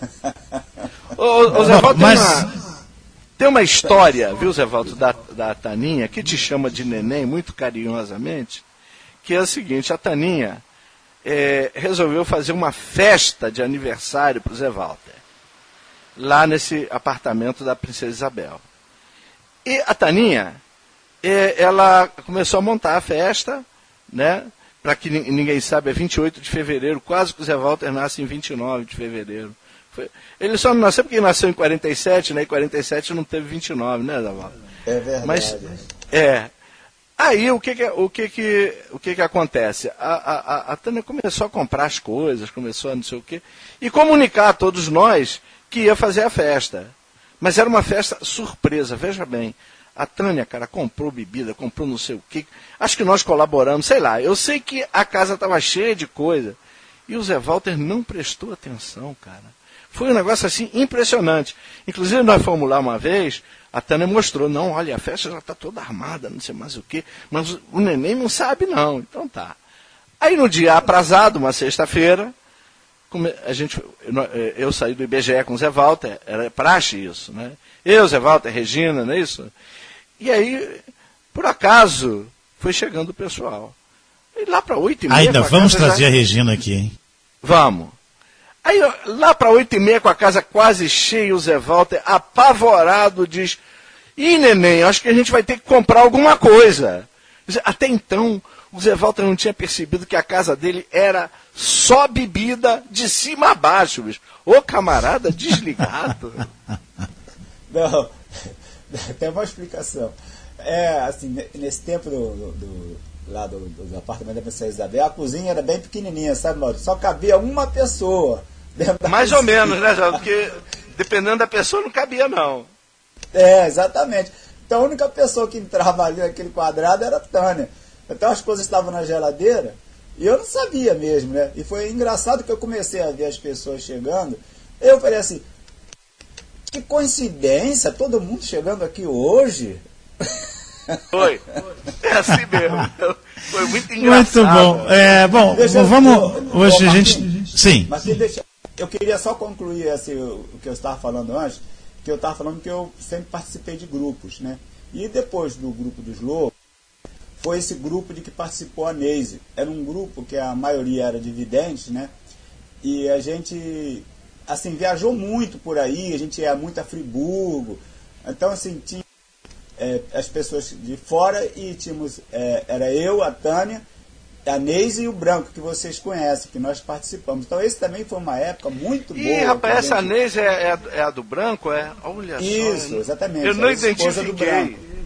O Zé Walter tem uma história, viu, Zé Walter, da Taninha, que te chama de neném muito carinhosamente, que é o seguinte, a Taninha resolveu fazer uma festa de aniversário para o Zé Walter, lá nesse apartamento da Princesa Isabel. E a Taninha, ela começou a montar a festa, né? Para que ninguém sabe, é 28 de fevereiro, quase que o Zé Walter nasce em 29 de fevereiro. Ele só não nasceu porque nasceu em 47, né? Em 47 não teve 29, né, Zé Walter? É verdade. Mas, aí o que acontece? A Tânia começou a comprar as coisas, começou a não sei o quê, e comunicar a todos nós que ia fazer a festa. Mas era uma festa surpresa, veja bem. A Tânia, cara, comprou bebida, comprou não sei o quê. Acho que nós colaboramos, sei lá. Eu sei que a casa estava cheia de coisa. E o Zé Walter não prestou atenção, cara. Foi um negócio assim impressionante. Inclusive nós fomos lá uma vez, a Tânia mostrou, não, olha, a festa já está toda armada, não sei mais o quê, mas o neném não sabe não, então tá. Aí no dia aprazado, uma sexta-feira, eu saí do IBGE com o Zé Walter, era praxe isso, né? Eu, Zé Walter, Regina, não é isso? E aí, por acaso, foi chegando o pessoal. E lá para 8h30... Ainda vamos trazer a Regina aqui, hein? Vamos. Aí, lá para 8h30, com a casa quase cheia, o Zé Walter, apavorado, diz, ih, neném, acho que a gente vai ter que comprar alguma coisa. Até então, o Zé Walter não tinha percebido que a casa dele era só bebida de cima a baixo, bicho. Ô, camarada, desligado. Não, tem uma explicação. Assim, nesse tempo do apartamento da Princesa Isabel, a cozinha era bem pequenininha, sabe, Mauro? Só cabia uma pessoa. Mais ou menos, né, Zé? Porque dependendo da pessoa não cabia, não. Exatamente. Então a única pessoa que entrava ali naquele quadrado era a Tânia. Então as coisas estavam na geladeira e eu não sabia mesmo, né? E foi engraçado que eu comecei a ver as pessoas chegando. Eu falei assim, que coincidência, todo mundo chegando aqui hoje. Foi. É assim mesmo. Foi muito engraçado. Muito bom. Vamos. Hoje a gente. Sim. Mas eu queria só concluir o que eu estava falando antes, que eu estava falando que eu sempre participei de grupos, né? E depois do grupo dos Lobos, foi esse grupo de que participou a Neise. Era um grupo que a maioria era de videntes, né? E a gente, assim, viajou muito por aí, a gente ia muito a Friburgo. Então, assim, tinha as pessoas de fora e tínhamos, era eu, a Tânia, a Neise e o Branco, que vocês conhecem, que nós participamos. Então, esse também foi uma época muito boa. Ih, rapaz, essa Neise é a do Branco, é? Olha isso, só. Exatamente. Eu não identifiquei.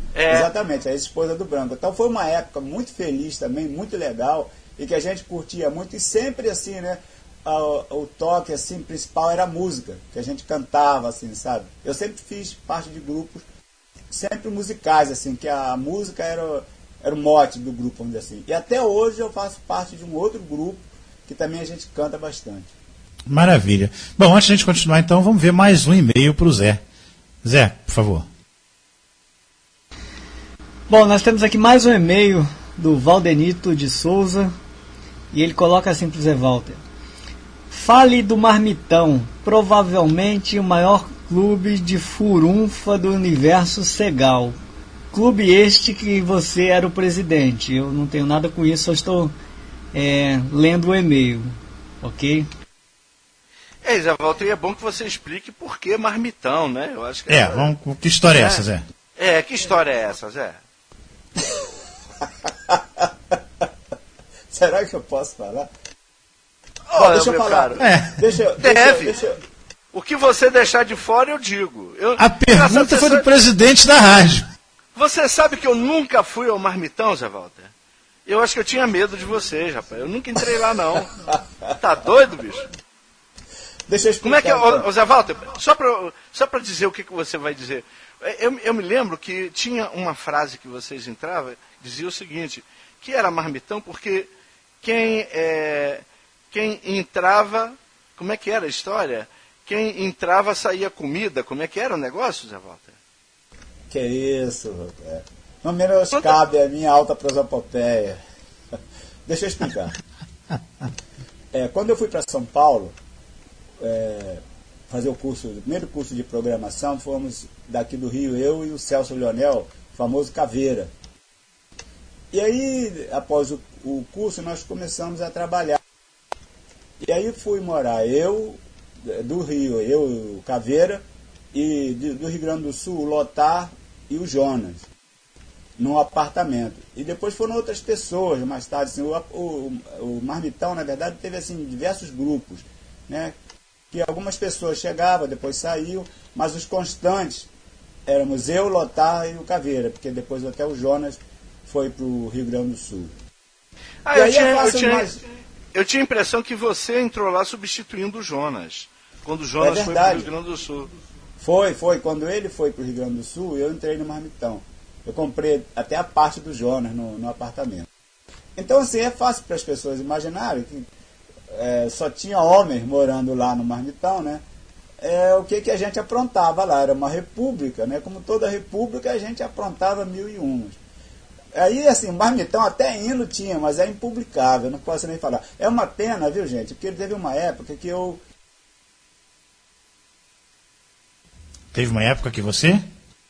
Exatamente, a ex-esposa do Branco. Então foi uma época muito feliz também, muito legal, e que a gente curtia muito, e sempre assim, né? O toque assim, principal era a música, que a gente cantava, assim, sabe? Eu sempre fiz parte de grupos, sempre musicais, assim, que a música era o mote do grupo, vamos dizer assim. E até hoje eu faço parte de um outro grupo, que também a gente canta bastante. Maravilha. Bom, antes de a gente continuar, então, vamos ver mais um e-mail para o Zé. Zé, por favor. Bom, nós temos aqui mais um e-mail do Valdenito de Souza, e ele coloca assim para o Zé Walter: fale do Marmitão, provavelmente o maior clube de furunfa do universo Segal. Clube este que você era o presidente. Eu não tenho nada com isso, só estou lendo o e-mail, ok? Zé Walter, e é bom que você explique por que Marmitão, né? Eu acho que vamos, que história é essa, Zé? Que história é essa, Zé? Será que eu posso falar? Deixa eu falar. Deve. O que você deixar de fora, eu digo. A pergunta foi do presidente da rádio. Você sabe que eu nunca fui ao Marmitão, Zé Walter? Eu acho que eu tinha medo de vocês, rapaz. Eu nunca entrei lá, não. Tá doido, bicho? Deixa eu explicar. Como é que é, Zé Walter? Só para dizer o que você vai dizer. Eu me lembro que tinha uma frase que vocês entravam, dizia o seguinte, que era Marmitão porque quem entrava... Como é que era a história? Quem entrava saía comida. Como é que era o negócio, Zé Walter? Que isso, Walter. Não menos cabe a minha alta prosopopeia. Deixa eu explicar. Quando eu fui para São Paulo, fazer o primeiro curso de programação, fomos daqui do Rio, eu e o Celso Leonel, o famoso Caveira. E aí, após o curso, nós começamos a trabalhar. E aí fui morar do Rio, eu e o Caveira, e do Rio Grande do Sul, o Lotar e o Jonas, num apartamento. E depois foram outras pessoas, mais tarde. Assim, o Marmitão, na verdade, teve assim, diversos grupos, né? Que algumas pessoas chegavam, depois saíam, mas os constantes éramos eu, o Lotar e o Caveira, porque depois até o Jonas foi para o Rio Grande do Sul. Eu tinha a impressão que você entrou lá substituindo o Jonas, quando o Jonas foi para o Rio Grande do Sul. Foi. Quando ele foi para o Rio Grande do Sul, eu entrei no Marmitão. Eu comprei até a parte do Jonas no apartamento. Então, assim, é fácil para as pessoas imaginarem que só tinha homens morando lá no Marmitão, né? O que a gente aprontava lá? Era uma república, né? Como toda república, a gente aprontava 1001. Aí, assim, o Marmitão até hino tinha, mas é impublicável, não posso nem falar. É uma pena, viu, gente? Porque teve uma época que eu... Teve uma época que você?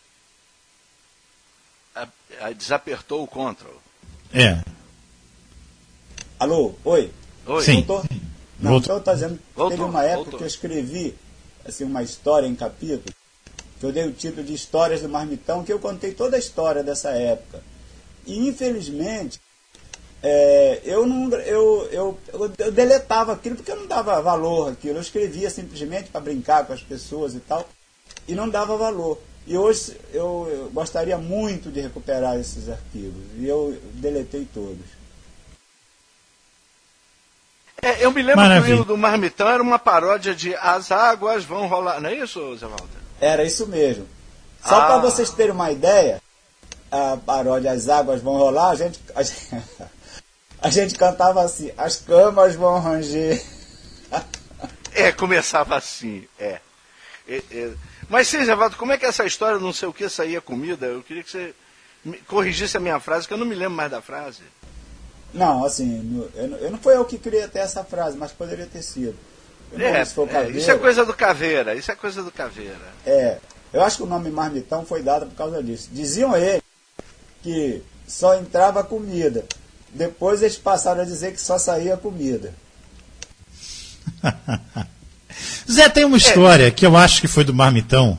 Desapertou o control. Alô? Oi? Sim. Voltou? Não, então eu estou dizendo que teve uma época que eu escrevi assim, uma história em capítulo, que eu dei o título de Histórias do Marmitão, que eu contei toda a história dessa época. E, infelizmente, eu deletava aquilo porque eu não dava valor àquilo. Eu escrevia simplesmente para brincar com as pessoas e tal, e não dava valor. E hoje eu gostaria muito de recuperar esses arquivos, e eu deletei todos. Eu me lembro que o hino do Marmitão era uma paródia de As Águas Vão Rolar. Não é isso, Zé Walter? Era isso mesmo. Só para vocês terem uma ideia, a paródia As Águas Vão Rolar, a gente cantava assim: as camas vão ranger. Começava assim, Mas sim, Zé Walter, como é que essa história, não sei o que, saía comida? Eu queria que você corrigisse a minha frase, que eu não me lembro mais da frase. Não, assim, eu não foi eu que criei até essa frase, mas poderia ter sido. Isso é coisa do Caveira, eu acho que o nome Marmitão foi dado por causa disso. Diziam ele que só entrava comida. Depois eles passaram a dizer que só saía comida. Zé, tem uma história que eu acho que foi do Marmitão,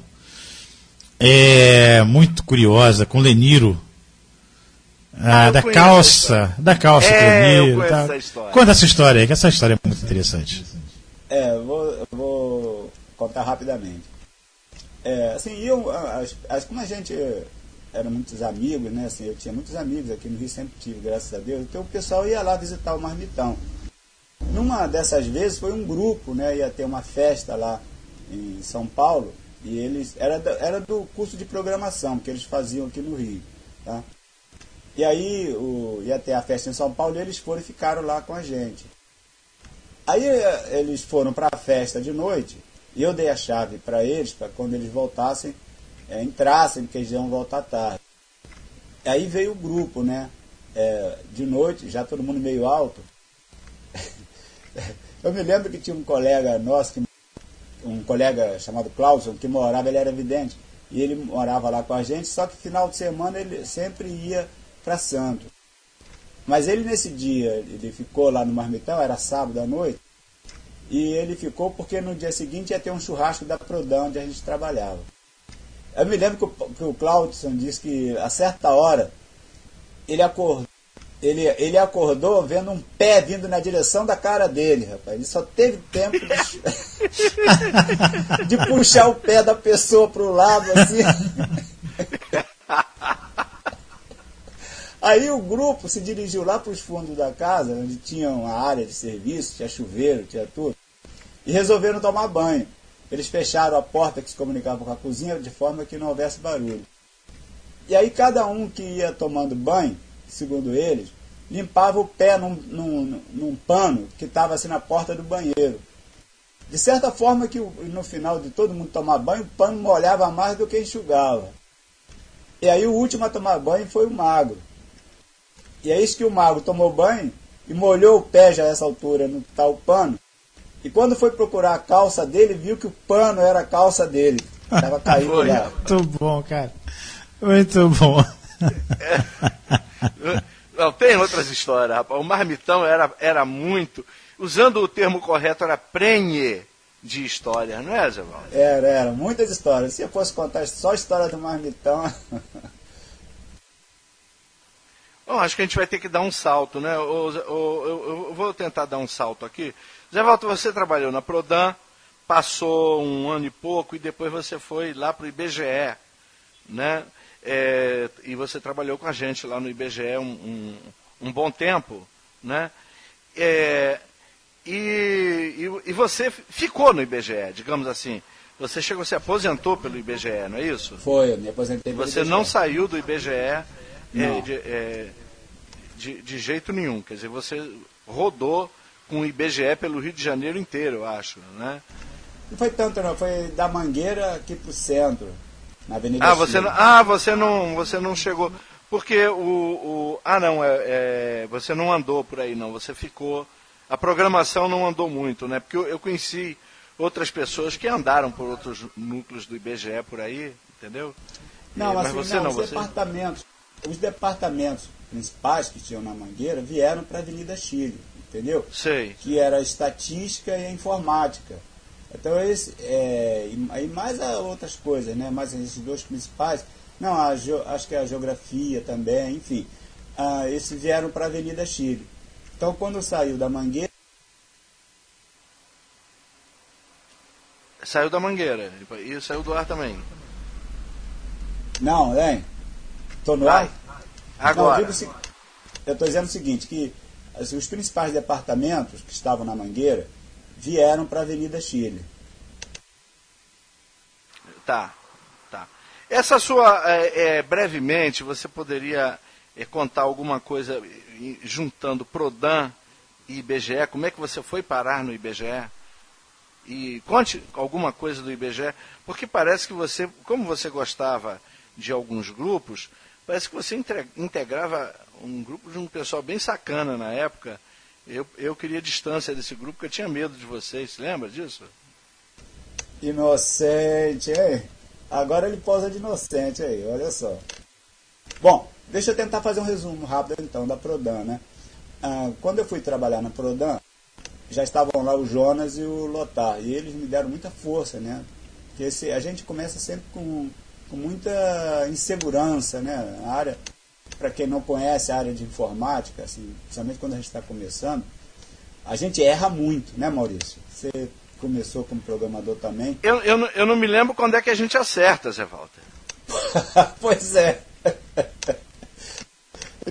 muito curiosa, com Leniro. Da calça com Leniro. Essa história. Conta essa história aí, que essa história é muito interessante. Eu vou contar rapidamente. Assim, como a gente eram muitos amigos, né? Assim, eu tinha muitos amigos aqui no Rio, sempre tive, graças a Deus. Então o pessoal ia lá visitar o Marmitão. Numa dessas vezes foi um grupo, né? Ia ter uma festa lá em São Paulo, e eles era do curso de programação que eles faziam aqui no Rio, tá? E aí ia ter a festa em São Paulo, e eles foram e ficaram lá com a gente. Aí eles foram para a festa de noite, e eu dei a chave para eles, para quando eles voltassem, entrassem, porque eles iam voltar tarde. Aí veio o grupo, né? De noite, já todo mundo meio alto. Eu me lembro que tinha um colega nosso, um colega chamado Clauson, que morava, ele era vidente, e ele morava lá com a gente, só que final de semana ele sempre ia para Santos. Mas ele nesse dia, ele ficou lá no Marmitão, era sábado à noite, e ele ficou porque no dia seguinte ia ter um churrasco da Prodan, onde a gente trabalhava. Eu me lembro que o Claudson disse que a certa hora ele acordou vendo um pé vindo na direção da cara dele, rapaz. Ele só teve tempo de puxar o pé da pessoa para o lado, assim. Aí o grupo se dirigiu lá para os fundos da casa, onde tinha uma área de serviço, tinha chuveiro, tinha tudo, e resolveram tomar banho. Eles fecharam a porta que se comunicava com a cozinha de forma que não houvesse barulho. E aí cada um que ia tomando banho, segundo eles, limpava o pé num pano que estava assim na porta do banheiro. De certa forma que no final de todo mundo tomar banho, o pano molhava mais do que enxugava. E aí o último a tomar banho foi o Magro. E é isso que o Magro tomou banho e molhou o pé já a essa altura no tal pano. E quando foi procurar a calça dele, viu que o pano era a calça dele. Estava caído lá. Muito bom, cara. Muito bom. Não, tem outras histórias, rapaz. O Marmitão era muito... Usando o termo correto, era prenhe de histórias, não é, Zé Valdo? Era. Muitas histórias. Se eu fosse contar só a história do Marmitão... Bom, acho que a gente vai ter que dar um salto, né? Eu vou tentar dar um salto aqui. Zé Valdo, você trabalhou na Prodan, passou um ano e pouco, e depois você foi lá para o IBGE, né? E você trabalhou com a gente lá no IBGE um bom tempo, né? E você ficou no IBGE, digamos assim. Você se aposentou pelo IBGE, não é isso? Foi, eu me aposentei pelo IBGE. Você não saiu do IBGE de jeito nenhum. Quer dizer, você rodou com o IBGE pelo Rio de Janeiro inteiro, eu acho, né? Não foi tanto, não. Foi da Mangueira aqui pro centro, na Avenida Chile. Você não chegou... Porque você não andou por aí, não. Você ficou... A programação não andou muito, né? Porque eu conheci outras pessoas que andaram por outros núcleos do IBGE por aí, entendeu? Não, mas assim, você não. Os departamentos principais que tinham na Mangueira vieram para a Avenida Chile, entendeu? Sei. Que era a estatística e a informática. Então, e mais outras coisas, né? Mais esses dois principais. Não, acho que a geografia também, enfim. Esses vieram para a Avenida Chile. Então, quando saiu da Mangueira... Saiu da Mangueira. E saiu do ar também. Não, hein? Estou no ar? Agora. Não, eu estou dizendo o seguinte, que assim, os principais departamentos que estavam na Mangueira vieram para a Avenida Chile. Tá. Essa sua, brevemente, você poderia contar alguma coisa juntando Prodan e IBGE? Como é que você foi parar no IBGE? E conte alguma coisa do IBGE, porque parece que você, como você gostava de alguns grupos, parece que você integrava um grupo de um pessoal bem sacana na época. Eu queria distância desse grupo, porque eu tinha medo de vocês. Você lembra disso? Inocente, hein? Agora ele posa de inocente aí, olha só. Bom, deixa eu tentar fazer um resumo rápido então da Prodan, né? Quando eu fui trabalhar na Prodan, já estavam lá o Jonas e o Lotar, e eles me deram muita força, né? Porque a gente começa sempre com muita insegurança, né? A área, para quem não conhece a área de informática, assim, principalmente quando a gente está começando, a gente erra muito, né, Maurício? Você começou como programador também. Eu não me lembro quando é que a gente acerta, Zé Walter. Pois é.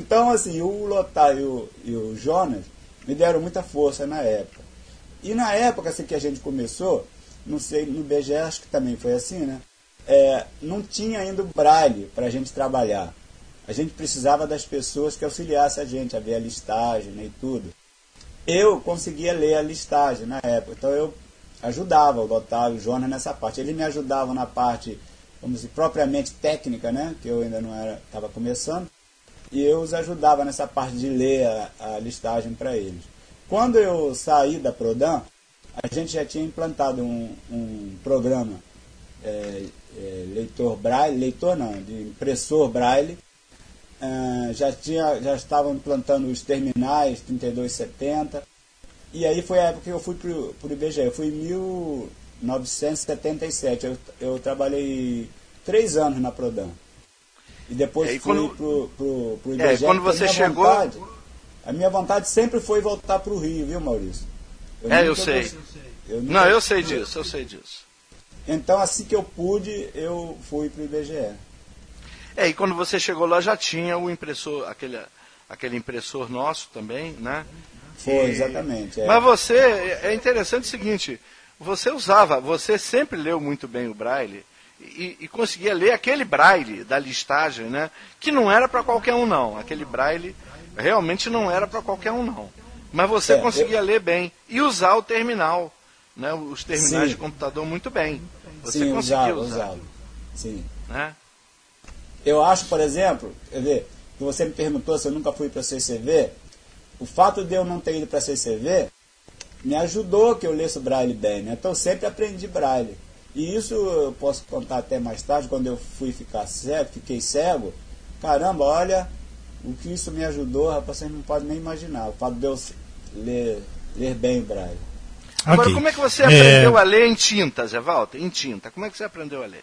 Então, assim, o Lotar e o Jonas me deram muita força na época. E na época assim, que a gente começou, não sei, no BGE acho que também foi assim, né? Não tinha ainda o braille para a gente trabalhar. A gente precisava das pessoas que auxiliassem a gente a ver a listagem, né, e tudo. Eu conseguia ler a listagem na época, então eu ajudava o Lotar e o Jonas nessa parte. Eles me ajudavam na parte, vamos dizer, propriamente técnica, né, que eu ainda não estava começando, e eu os ajudava nessa parte de ler a listagem para eles. Quando eu saí da Prodan, a gente já tinha implantado um programa de impressor Braille. Já estavam implantando os terminais 3270. E aí foi a época que eu fui para o IBGE. Eu fui em 1977. Eu trabalhei 3 anos na Prodan. E depois fui para o IBGE. Quando você chegou... A minha vontade sempre foi voltar para o Rio, viu, Maurício? Eu sei. Eu sei disso. Então, assim que eu pude, eu fui para o IBGE. E quando você chegou lá já tinha o impressor, aquele impressor nosso também, né? Foi, exatamente. Mas você, é interessante o seguinte, você sempre leu muito bem o Braille e conseguia ler aquele Braille da listagem, né? Que não era para qualquer um, não. Aquele Braille realmente não era para qualquer um, não. Mas você conseguia ler bem e usar o terminal, né? Os terminais de computador muito bem. Você conseguia usar. Sim. Né? Eu acho, por exemplo, quer ver, que você me perguntou se eu nunca fui para a CCV, o fato de eu não ter ido para a CCV me ajudou que eu lesse o Braille bem, né? Então eu sempre aprendi Braille. E isso eu posso contar até mais tarde, quando eu fiquei cego. Caramba, olha o que isso me ajudou, rapaz, vocês não podem nem imaginar. O fato de eu ler bem o Braille. Agora, como é que você aprendeu a ler em tinta, Zé Walter? Em tinta, como é que você aprendeu a ler?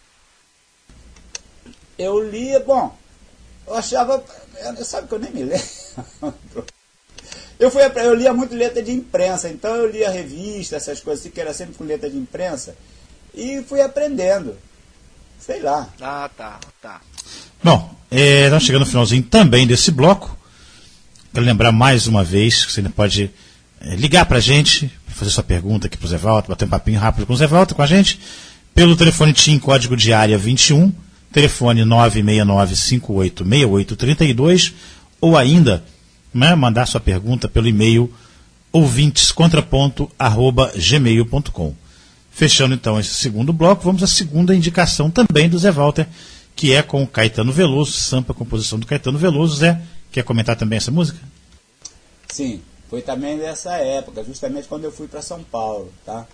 Eu lia, eu achava, sabe que eu nem me lembro. Eu lia muito letra de imprensa, então eu lia revista, essas coisas assim, que era sempre com letra de imprensa, e fui aprendendo. Sei lá. Ah, tá. Bom, estamos chegando no finalzinho também desse bloco. Quero lembrar mais uma vez que você pode ligar para a gente, fazer sua pergunta aqui para o Zé Walter, bater um papinho rápido com o Zé Walter, com a gente, pelo telefone TIM, código de área 21, telefone 969-586832, ou ainda mandar sua pergunta pelo e-mail ouvintescontraponto@gmail.com. Fechando então esse segundo bloco, vamos à segunda indicação também do Zé Walter, que é com o Caetano Veloso, Sampa, composição do Caetano Veloso. Zé, quer comentar também essa música? Sim, foi também dessa época, justamente quando eu fui para São Paulo, tá?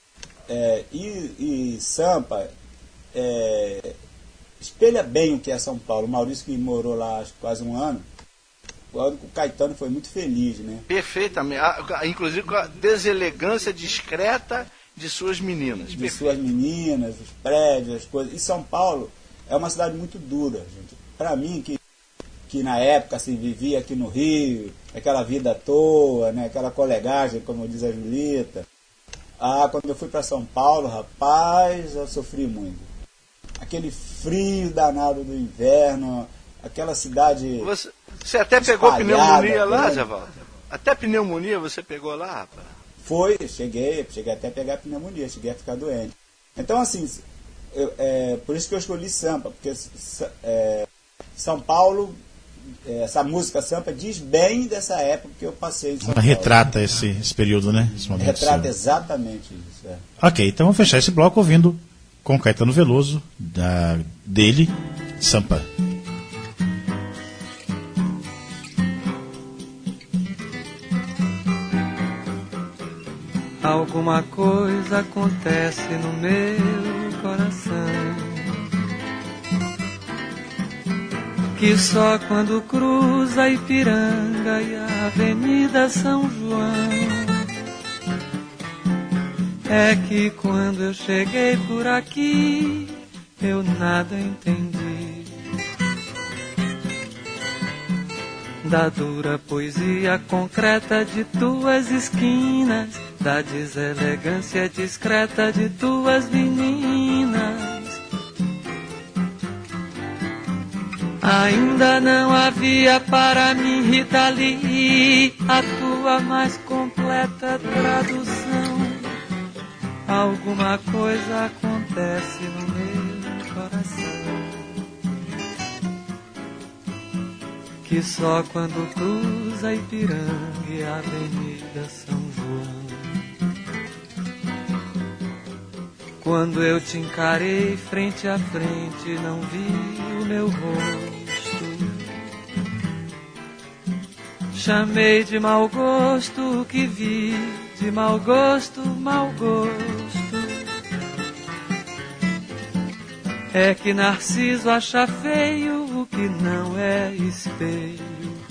E Sampa espelha bem o que é São Paulo. O Maurício, que morou lá quase um ano, o Caetano foi muito feliz, né? Perfeitamente, inclusive com a deselegância discreta de suas meninas. De suas meninas, os prédios, as coisas. E São Paulo é uma cidade muito dura, gente. Para mim, que na época assim, vivia aqui no Rio, aquela vida à toa, né? Aquela colegagem, como diz a Julita. Quando eu fui para São Paulo, rapaz, eu sofri muito. Aquele frio danado do inverno, aquela cidade... Você até pegou pneumonia lá, Zé Walter? Até pneumonia você pegou lá, rapaz? Cheguei até a pegar pneumonia, cheguei a ficar doente. Então, assim, por isso que eu escolhi Sampa, porque São Paulo, essa música Sampa diz bem dessa época que eu passei em São Paulo. Retrata esse período, né? Esse momento. Retrata exatamente isso. Ok, então vamos fechar esse bloco ouvindo com Caetano Veloso, dele, Sampa. Alguma coisa acontece no meu coração, que só quando cruza a Ipiranga e a Avenida São João, é que quando eu cheguei por aqui eu nada entendi da dura poesia concreta de tuas esquinas, da deselegância discreta de tuas meninas. Ainda não havia para mim, Rita Lee, a tua mais completa tradução. Alguma coisa acontece no meu coração, que só quando cruza Ipiranga e a Avenida São João. Quando eu te encarei frente a frente, não vi o meu rosto. Chamei de mau gosto o que vi, de mau gosto, mau gosto. É que Narciso acha feio o que não é espelho,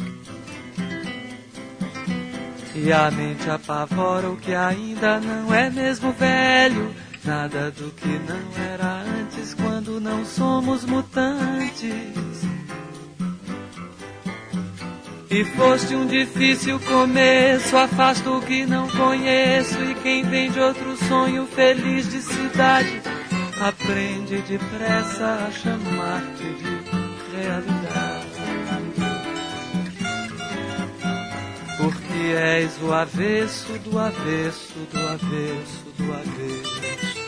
e a mente apavora o que ainda não é mesmo velho. Nada do que não era antes, quando não somos mutantes. E foste um difícil começo, afasto o que não conheço, e quem vem de outro sonho feliz de cidade aprende depressa a chamar-te de realidade. Porque és o avesso do avesso do avesso do avesso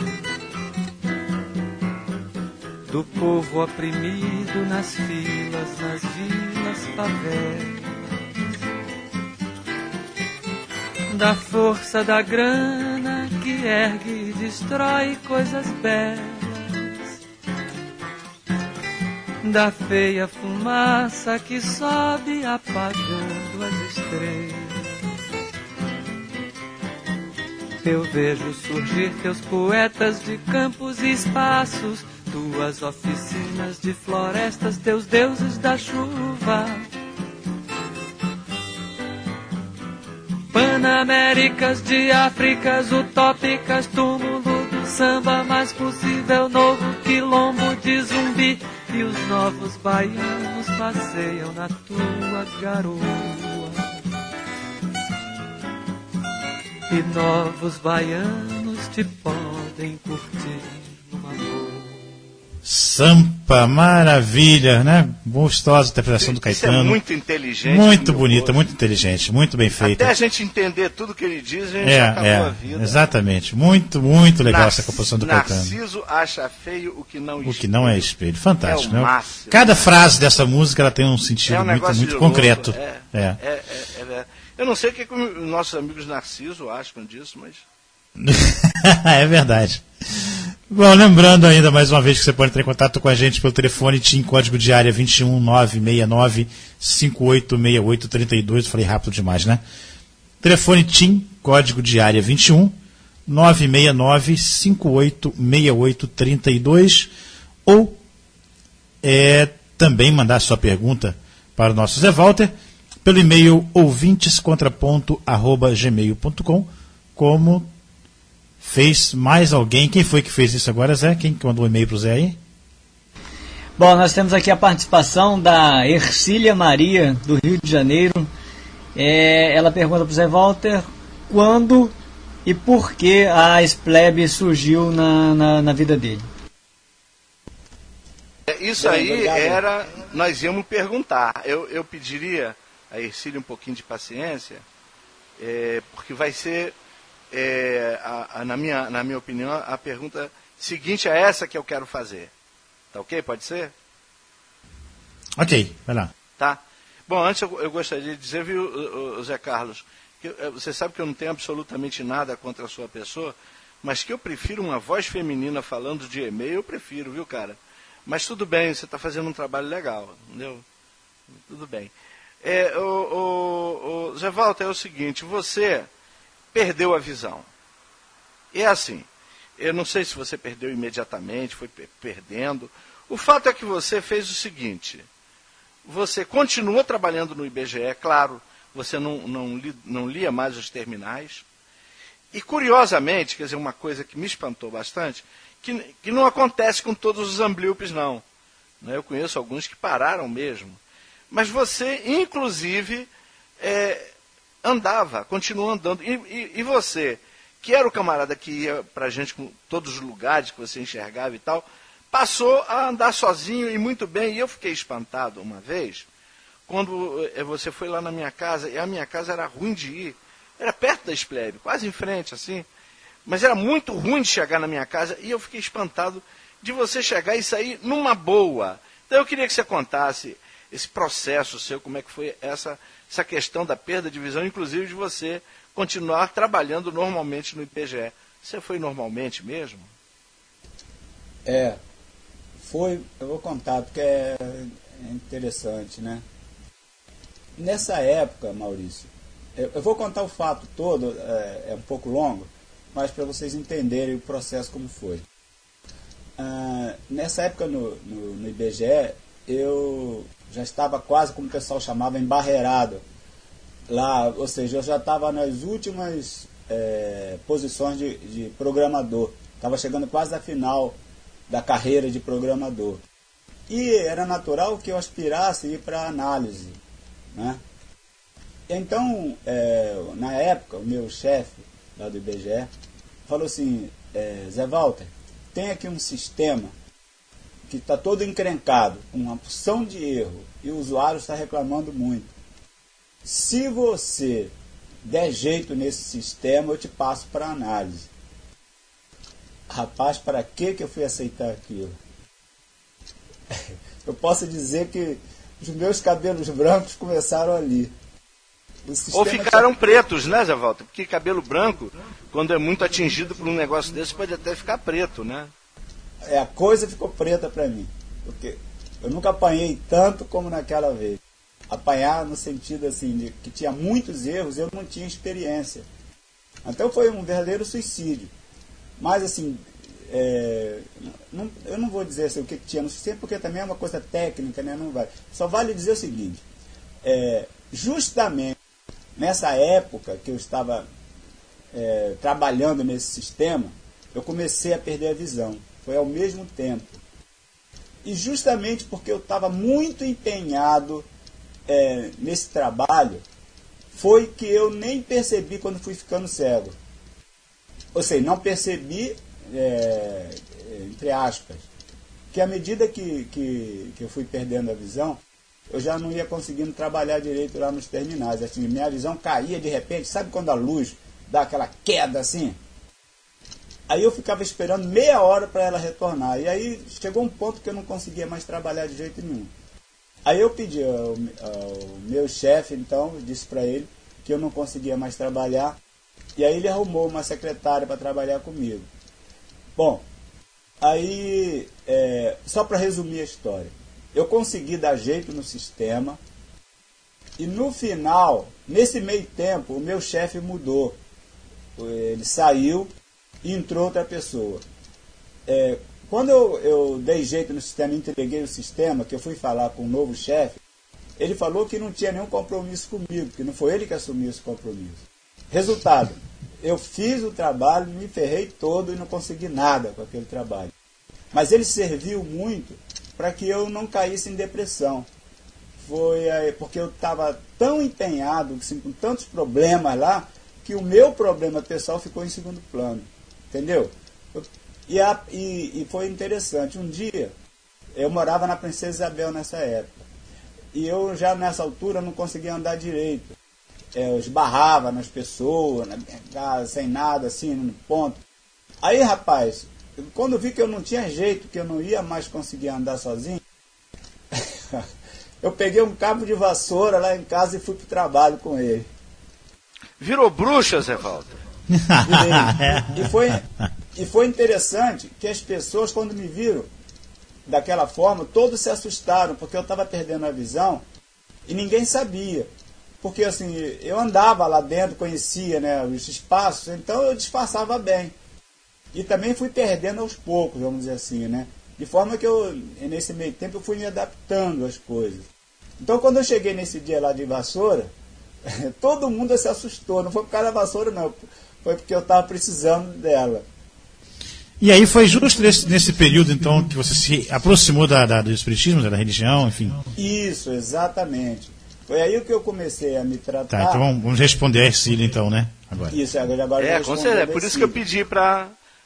do povo oprimido nas filas, nas vilas, favelas, da força da grana que ergue e destrói coisas belas, da feia fumaça que sobe apagando as estrelas. Eu vejo surgir teus poetas de campos e espaços, tuas oficinas de florestas, teus deuses da chuva. Panaméricas de Áfricas utópicas, túmulo do samba mais possível, novo quilombo de Zumbi, e os novos baianos passeiam na tua garoa. E novos baianos te podem curtir numa boa. Sampa, maravilha, né? Gostosa interpretação do Caetano. Isso é muito inteligente. Muito bonita, muito inteligente, muito bem feita. Até a gente entender tudo que ele diz, a gente acabou a vida. Exatamente. Muito, muito legal essa composição do Caetano. Narciso acha feio o que não é espelho. O que não é espelho. Fantástico. É o né? máximo. Cada frase dessa música ela tem um sentido muito concreto. Eu não sei o que os nossos amigos Narciso acham disso, mas... É verdade. Bom, lembrando ainda mais uma vez que você pode entrar em contato com a gente pelo telefone TIM, código de área 21969-586832. Falei rápido demais, né? Telefone TIM, código de área 21969-586832. Ou também mandar sua pergunta para o nosso Zé Walter pelo e-mail ouvintescontraponto@gmail.com, como fez mais alguém. Quem foi que fez isso agora, Zé? Quem mandou o e-mail para o Zé aí? Bom, nós temos aqui a participação da Ercília Maria, do Rio de Janeiro. Ela pergunta para o Zé Walter quando e por que a Esplebe surgiu na vida dele. Isso aí nós íamos perguntar. Eu pediria a Ercília um pouquinho de paciência, porque vai ser, na minha opinião, a pergunta seguinte a essa que eu quero fazer. Tá ok? Pode ser? Ok, vai lá. Tá. Bom, antes eu gostaria de dizer, viu, Zé Carlos, que você sabe que eu não tenho absolutamente nada contra a sua pessoa, mas que eu prefiro uma voz feminina falando de e-mail, eu prefiro, viu, cara? Mas tudo bem, você está fazendo um trabalho legal, entendeu? Tudo bem. Zé Walter, é o seguinte, você perdeu a visão. E é assim, eu não sei se você perdeu imediatamente, foi perdendo. O fato é que você fez o seguinte, você continuou trabalhando no IBGE, claro, você não lia mais os terminais. E curiosamente, quer dizer, uma coisa que me espantou bastante, que não acontece com todos os amblíopes, não. Eu conheço alguns que pararam mesmo. Mas você, inclusive, continuou andando. E você, que era o camarada que ia para a gente com todos os lugares que você enxergava e tal, passou a andar sozinho e muito bem. E eu fiquei espantado uma vez, quando você foi lá na minha casa, e a minha casa era ruim de ir. Era perto da Esplebe, quase em frente, assim. Mas era muito ruim de chegar na minha casa, e eu fiquei espantado de você chegar e sair numa boa. Então eu queria que você contasse esse processo seu, como é que foi essa questão da perda de visão, inclusive de você continuar trabalhando normalmente no IBGE. Você foi normalmente mesmo? Foi, eu vou contar, porque é interessante, né? Nessa época, Maurício, eu vou contar o fato todo, é um pouco longo, mas para vocês entenderem o processo como foi. Nessa época no IBGE, eu já estava quase, como o pessoal chamava, embarreirado lá, ou seja, eu já estava nas últimas posições de programador, estava chegando quase à final da carreira de programador. E era natural que eu aspirasse a ir para análise, né? Então, na época, o meu chefe lá do IBGE falou assim, Zé Walter, tem aqui um sistema que está todo encrencado, com uma porção de erro, e o usuário está reclamando muito. Se você der jeito nesse sistema, eu te passo para análise. Rapaz, para que eu fui aceitar aquilo? Eu posso dizer que os meus cabelos brancos começaram ali. Ou ficaram pretos, né, Zé Walter? Porque cabelo branco, quando é muito atingido por um negócio desse, pode até ficar preto, né? A coisa ficou preta para mim. Porque eu nunca apanhei tanto como naquela vez. Apanhar no sentido assim, de que tinha muitos erros, eu não tinha experiência. Então foi um verdadeiro suicídio. Mas assim, eu não vou dizer assim, o que tinha no sistema, porque também é uma coisa técnica, né? Não vai. Só vale dizer o seguinte, justamente nessa época que eu estava trabalhando nesse sistema, eu comecei a perder a visão. Foi ao mesmo tempo. E justamente porque eu estava muito empenhado nesse trabalho, foi que eu nem percebi quando fui ficando cego. Ou seja, não percebi, entre aspas, que à medida que eu fui perdendo a visão, eu já não ia conseguindo trabalhar direito lá nos terminais. Assim, minha visão caía de repente, sabe quando a luz dá aquela queda assim? Aí eu ficava esperando meia hora para ela retornar. E aí chegou um ponto que eu não conseguia mais trabalhar de jeito nenhum. Aí eu pedi ao meu chefe, então, disse para ele que eu não conseguia mais trabalhar. E aí ele arrumou uma secretária para trabalhar comigo. Bom, aí, só para resumir a história, eu consegui dar jeito no sistema. E no final, nesse meio tempo, o meu chefe mudou. Ele saiu e entrou outra pessoa. Quando eu dei jeito no sistema, entreguei o sistema, que eu fui falar com o novo chefe, ele falou que não tinha nenhum compromisso comigo, que não foi ele que assumiu esse compromisso. Resultado, eu fiz o trabalho, me ferrei todo e não consegui nada com aquele trabalho. Mas ele serviu muito para que eu não caísse em depressão. Foi porque eu estava tão empenhado, assim, com tantos problemas lá, que o meu problema pessoal ficou em segundo plano. Entendeu? E foi interessante. Um dia, eu morava na Princesa Isabel nessa época. E eu já nessa altura não conseguia andar direito. Eu esbarrava nas pessoas, na minha casa, sem nada, assim, no ponto. Aí, rapaz, quando vi que eu não tinha jeito, que eu não ia mais conseguir andar sozinho, eu peguei um cabo de vassoura lá em casa e fui pro trabalho com ele. Virou bruxa, Zé Walter? E foi interessante que as pessoas, quando me viram daquela forma, todos se assustaram, porque eu estava perdendo a visão e ninguém sabia. Porque assim, eu andava lá dentro, conhecia, né, os espaços, então eu disfarçava bem. E também fui perdendo aos poucos, vamos dizer assim, né? De forma que nesse meio tempo, eu fui me adaptando às coisas. Então, quando eu cheguei nesse dia lá de vassoura, todo mundo se assustou. Não foi por causa da vassoura, não. Foi porque eu estava precisando dela. E aí foi justo nesse período, então, que você se aproximou do espiritismo, da religião, enfim? Isso, exatamente. Foi aí que eu comecei a me tratar. Tá, então vamos responder a Ercília, então, né? Agora. Isso, agora com certeza. É por isso que eu pedi para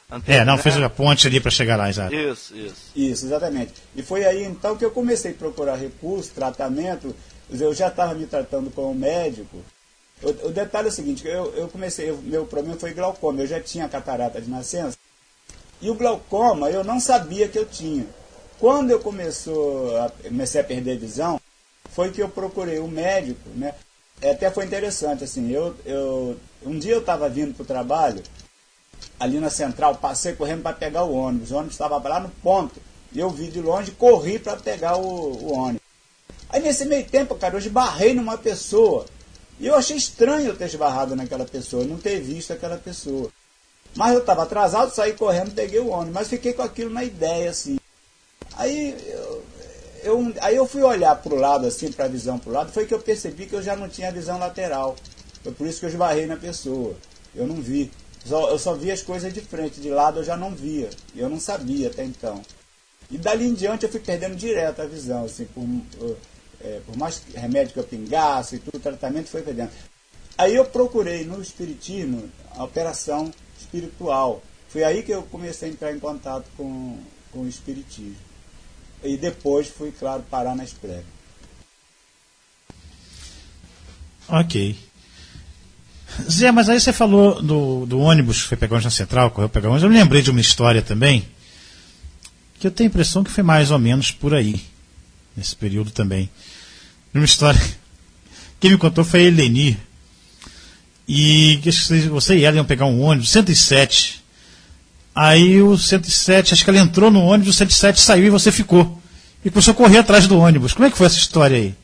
Fez a ponte ali para chegar lá, exato. Isso. Isso, exatamente. E foi aí então que eu comecei a procurar recurso, tratamento. Eu já estava me tratando como médico. O detalhe é o seguinte, meu problema foi glaucoma. Eu já tinha catarata de nascença. E o glaucoma eu não sabia que eu tinha. Quando eu comecei a perder visão, foi que eu procurei um médico, né? Até foi interessante, assim, um dia eu estava vindo para o trabalho, ali na central, passei correndo para pegar o ônibus estava lá no ponto, e eu vi de longe, corri para pegar o ônibus. Aí nesse meio tempo, cara, eu esbarrei numa pessoa, e eu achei estranho eu ter esbarrado naquela pessoa, não ter visto aquela pessoa. Mas eu estava atrasado, saí correndo, peguei o ônibus, mas fiquei com aquilo na ideia, assim. Aí eu fui olhar para o lado, assim, para a visão para o lado, foi que eu percebi que eu já não tinha visão lateral. Foi por isso que eu esbarrei na pessoa. Eu não vi. Eu só via as coisas de frente, de lado eu já não via. Eu não sabia até então. E dali em diante eu fui perdendo direto a visão, assim, por mais remédio que eu pingasse e tudo, o tratamento foi perdendo. Aí eu procurei no espiritismo a operação espiritual. Foi aí que eu comecei a entrar em contato com o espiritismo. E depois fui, claro, parar nas pregas. Ok. Zé, mas aí você falou do ônibus que foi pegar o ônibus na central, correu pegar o ônibus. Eu me lembrei de uma história também, que eu tenho a impressão que foi mais ou menos por aí, nesse período também. Uma história, quem me contou foi a Eleni. E você e ela iam pegar um ônibus, 107. Aí o 107, acho que ela entrou no ônibus, o 107 saiu e você ficou. E começou a correr atrás do ônibus. Como é que foi essa história aí?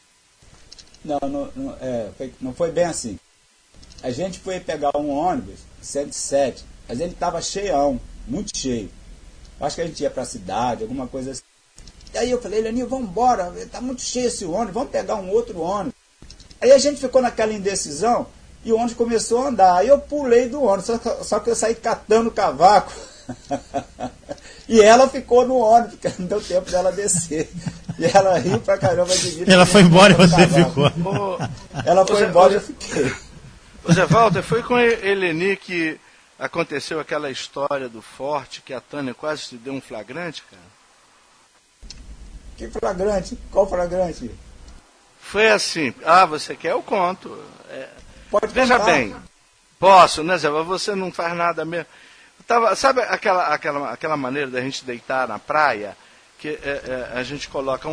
Não foi bem assim. A gente foi pegar um ônibus, 107, mas ele estava cheião, muito cheio. Acho que a gente ia para a cidade, alguma coisa assim. E aí eu falei, Leninho, vamos embora, está muito cheio esse ônibus, vamos pegar um outro ônibus. Aí a gente ficou naquela indecisão e o ônibus começou a andar. Aí eu pulei do ônibus, só que eu saí catando cavaco. E ela ficou no ônibus, porque não deu tempo dela descer. E ela riu pra caramba de mim. Ela foi embora e você ficou. Ela foi embora e eu fiquei. Zé Walter, foi com a Eleni que aconteceu aquela história do forte, que a Tânia quase te deu um flagrante, cara? Que flagrante? Qual flagrante? Foi assim. Você quer? Eu conto. Pode Veja contar. bem. Posso, né, Zé? Você não faz nada mesmo. Sabe aquela maneira da gente deitar na praia, que a gente coloca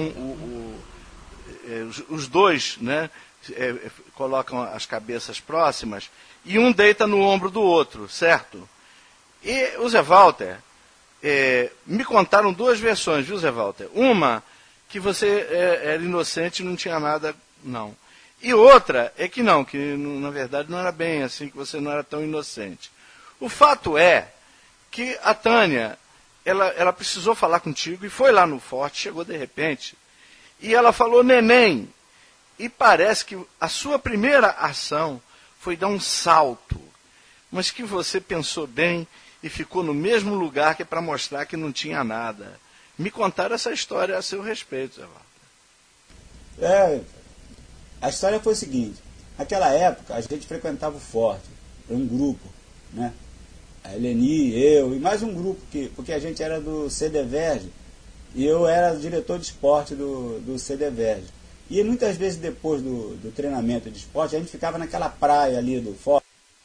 os dois, né? Colocam as cabeças próximas e um deita no ombro do outro, certo? E o Zé Walter, me contaram duas versões, viu, Zé Walter? Uma, que você era inocente e não tinha nada, não. E outra é que não, que na verdade não era bem assim, que você não era tão inocente. O fato é que a Tânia, ela precisou falar contigo e foi lá no forte, chegou de repente, e ela falou neném. E parece que a sua primeira ação foi dar um salto, mas que você pensou bem e ficou no mesmo lugar que é para mostrar que não tinha nada. Me contaram essa história a seu respeito, Zé Walter. A história foi o seguinte, naquela época a gente frequentava o forte, era um grupo, né? A Eleni, eu e mais um grupo, porque a gente era do CDVERG e eu era diretor de esporte do CDVERG. E muitas vezes depois do treinamento de esporte, a gente ficava naquela praia ali do forte.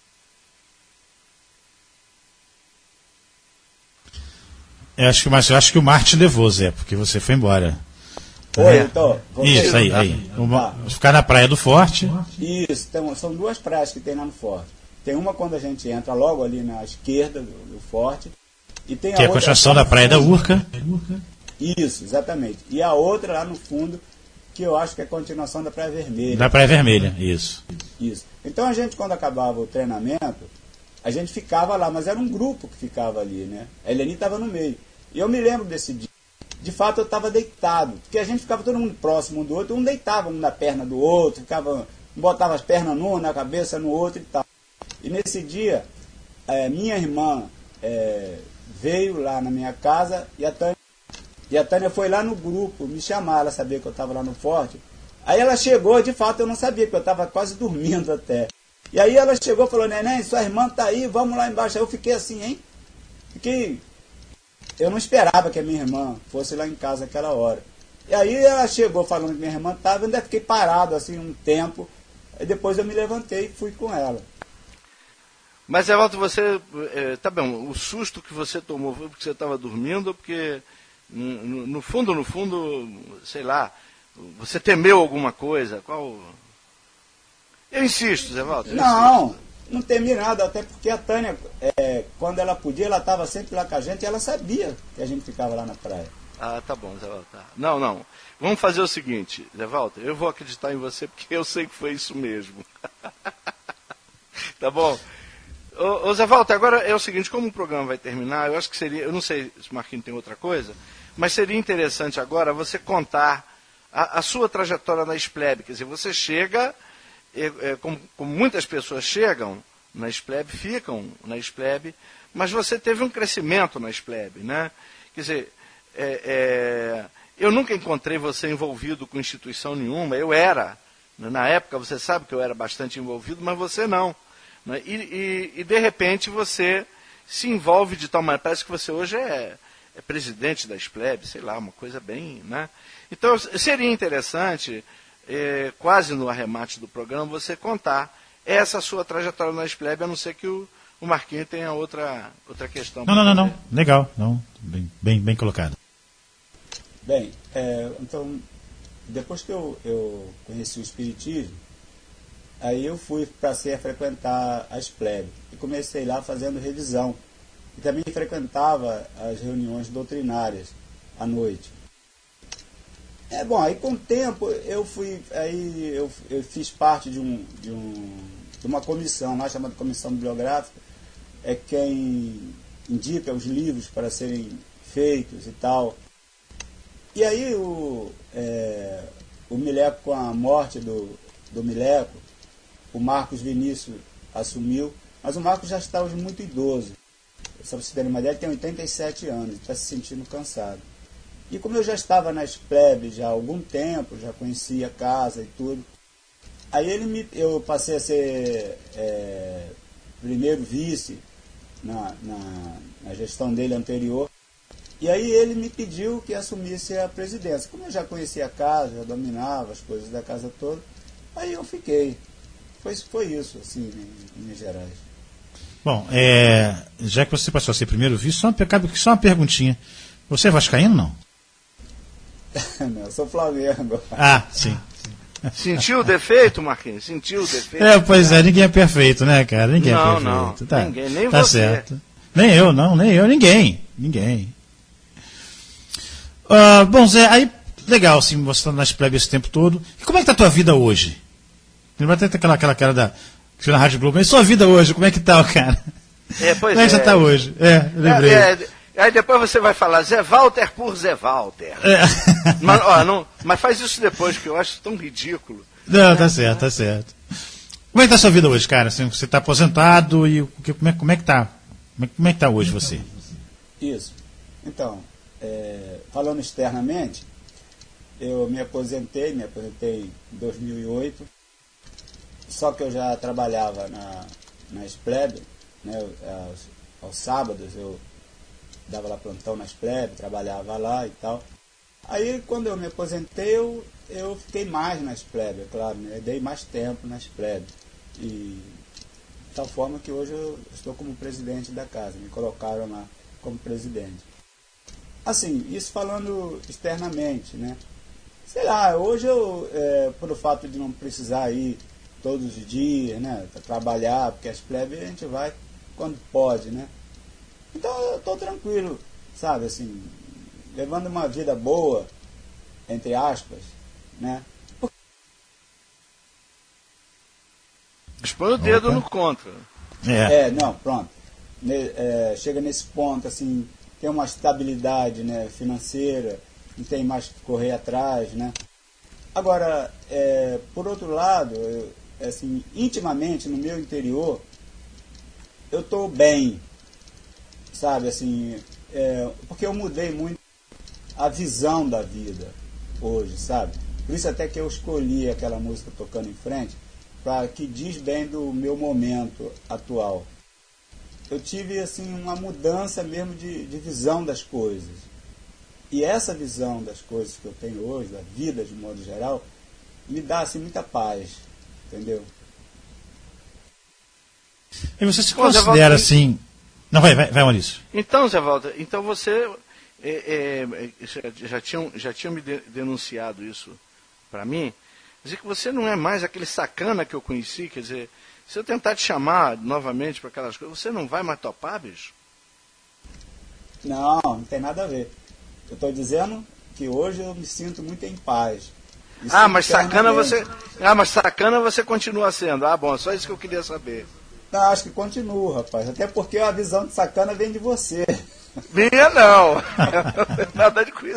Eu acho que o mar te levou, Zé, porque você foi embora. Então, isso, aí. Ficar na praia do forte. Isso, são duas praias que tem lá no forte. Tem uma quando a gente entra logo ali na esquerda do forte. E tem que é a construção da Praia da Urca. Isso, exatamente. E a outra lá no fundo, que eu acho que é a continuação da Praia Vermelha. Da Praia Vermelha, isso. Isso. Então a gente, quando acabava o treinamento, a gente ficava lá, mas era um grupo que ficava ali, né? A Eleni estava no meio. E eu me lembro desse dia. De fato, eu estava deitado, porque a gente ficava todo mundo próximo um do outro, um deitava um na perna do outro, botava as pernas num, na cabeça no outro e tal. E nesse dia, minha irmã veio lá na minha casa e a Tânia foi lá no grupo me chamar, ela sabia que eu estava lá no forte. Aí ela chegou, de fato eu não sabia, porque eu estava quase dormindo até. E aí ela chegou e falou, neném, sua irmã está aí, vamos lá embaixo. Aí eu fiquei assim, hein? Eu não esperava que a minha irmã fosse lá em casa aquela hora. E aí ela chegou falando que minha irmã estava, eu ainda fiquei parado assim um tempo, e depois eu me levantei e fui com ela. Mas, Evaldo, você, tá bem, o susto que você tomou foi porque você estava dormindo ou porque, no fundo, sei lá, você temeu alguma coisa? Qual... Eu insisto, Evaldo. Não temi nada, até porque a Tânia, quando ela podia, ela estava sempre lá com a gente e ela sabia que a gente ficava lá na praia. Ah, tá bom, Zé Walter. Tá. Não. Vamos fazer o seguinte, Zé Walter, eu vou acreditar em você porque eu sei que foi isso mesmo. Tá bom? Ô Zé Walter, agora é o seguinte, como o programa vai terminar, eu acho que seria, eu não sei se o Marquinhos tem outra coisa, mas seria interessante agora você contar a sua trajetória na SPLEB. Quer dizer, você chega, como muitas pessoas chegam na SPLEB, ficam na SPLEB, mas você teve um crescimento na SPLEB, né? Quer dizer, eu nunca encontrei você envolvido com instituição nenhuma. Eu era, na época, você sabe que eu era bastante envolvido, mas você não, né? E de repente você se envolve de tal maneira, parece que você hoje é presidente da SPLEB, sei lá, uma coisa bem, né? Então seria interessante, quase no arremate do programa, você contar essa sua trajetória na SPLEB, a não ser que o Marquinhos tenha outra questão. Não. Legal. Não. Bem colocado. Bem, então, depois que eu conheci o Espiritismo, aí eu fui para frequentar a SPLEB. E comecei lá fazendo revisão. E também frequentava as reuniões doutrinárias à noite. Bom, aí com o tempo eu fiz parte de uma comissão lá chamada Comissão Bibliográfica, quem indica os livros para serem feitos e tal. E aí o Mileco, com a morte do Mileco, o Marcos Vinícius assumiu, mas o Marcos já está hoje muito idoso. Só para você ter uma ideia, ele tem 87 anos, está se sentindo cansado. E como eu já estava na SPLEB já há algum tempo, já conhecia a casa e tudo, aí eu passei a ser primeiro vice na gestão dele anterior. E aí ele me pediu que assumisse a presidência. Como eu já conhecia a casa, já dominava as coisas da casa toda, aí eu fiquei. Foi isso, assim, em Minas Gerais. Bom, já que você passou a ser primeiro vice, só uma perguntinha. Você é vascaíno, não? Não, eu sou Flamengo. Ah, sim. Sentiu o defeito, Marquinhos? Sentiu o defeito? Pois ninguém é perfeito, né, cara? Ninguém é perfeito. Não, tá, ninguém, nem tá você. Certo. Nem eu, ninguém. Bom, Zé, aí, legal, assim, você está na SPLEB esse tempo todo. E como é que tá a tua vida hoje? Lembra até aquela cara que foi na Rádio Globo, mas sua vida hoje, como é que tá, cara? Pois como é que você tá hoje? Lembrei. Aí depois você vai falar Zé Walter por Zé Walter. Mas faz isso depois, que eu acho tão ridículo. Não, tá certo. Como é que tá a sua vida hoje, cara? Assim, você está aposentado e como é que tá? Como é que tá hoje você? Isso. Então, falando externamente, eu me aposentei em 2008, só que eu já trabalhava na SPLEB, né, aos sábados eu dava lá plantão na SPLEB, trabalhava lá e tal. Aí quando eu me aposentei, eu fiquei mais na SPLEB, é claro, né? Dei mais tempo na SPLEB. E de tal forma que hoje eu estou como presidente da casa, me colocaram lá como presidente. Assim, isso falando externamente, né? Sei lá, hoje eu, por o fato de não precisar ir todos os dias, né, para trabalhar, porque a SPLEB a gente vai quando pode, né? Então eu estou tranquilo, sabe, assim, levando uma vida boa, entre aspas, né? Expõe o dedo no contra. Não, pronto. Chega nesse ponto, assim, tem uma estabilidade, né, financeira, não tem mais que correr atrás, né? Agora, por outro lado, assim, intimamente, no meu interior, eu estou bem, sabe, assim, porque eu mudei muito a visão da vida hoje, sabe? Por isso até que eu escolhi aquela música Tocando em Frente, que diz bem do meu momento atual. eu tive assim uma mudança mesmo de visão das coisas. E essa visão das coisas que eu tenho hoje, da vida de modo geral, me dá assim muita paz, entendeu? E você se considera assim... Não, vai, Maurício. Então, Zé Walter, então você já tinha me denunciado isso para mim, quer dizer que você não é mais aquele sacana que eu conheci, quer dizer, se eu tentar te chamar novamente para aquelas coisas, você não vai mais topar, bicho? Não tem nada a ver. Eu estou dizendo que hoje eu me sinto muito em paz. Mas sacana você continua sendo. Ah, bom, só isso que eu queria saber. Não, acho que continua, rapaz. Até porque a visão de sacana vem de você. Minha não. Nada de coisa.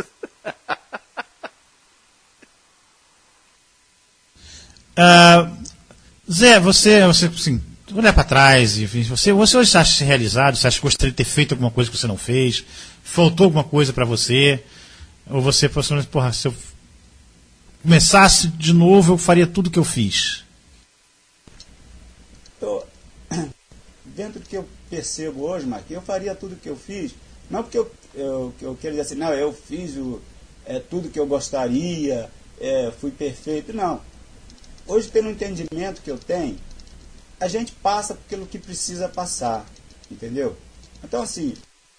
Zé, você assim, olhar para trás, enfim, você hoje acha-se realizado? Você acha que gostaria de ter feito alguma coisa que você não fez? Faltou alguma coisa para você? Ou você pensou, porra, se eu começasse de novo, eu faria tudo o que eu fiz? Dentro do que eu percebo hoje, Marquinhos, eu faria tudo o que eu fiz. Não porque eu quero dizer assim, não, eu fiz tudo que eu gostaria, fui perfeito. Não. Hoje, pelo entendimento que eu tenho, a gente passa pelo que precisa passar, entendeu? Então, assim...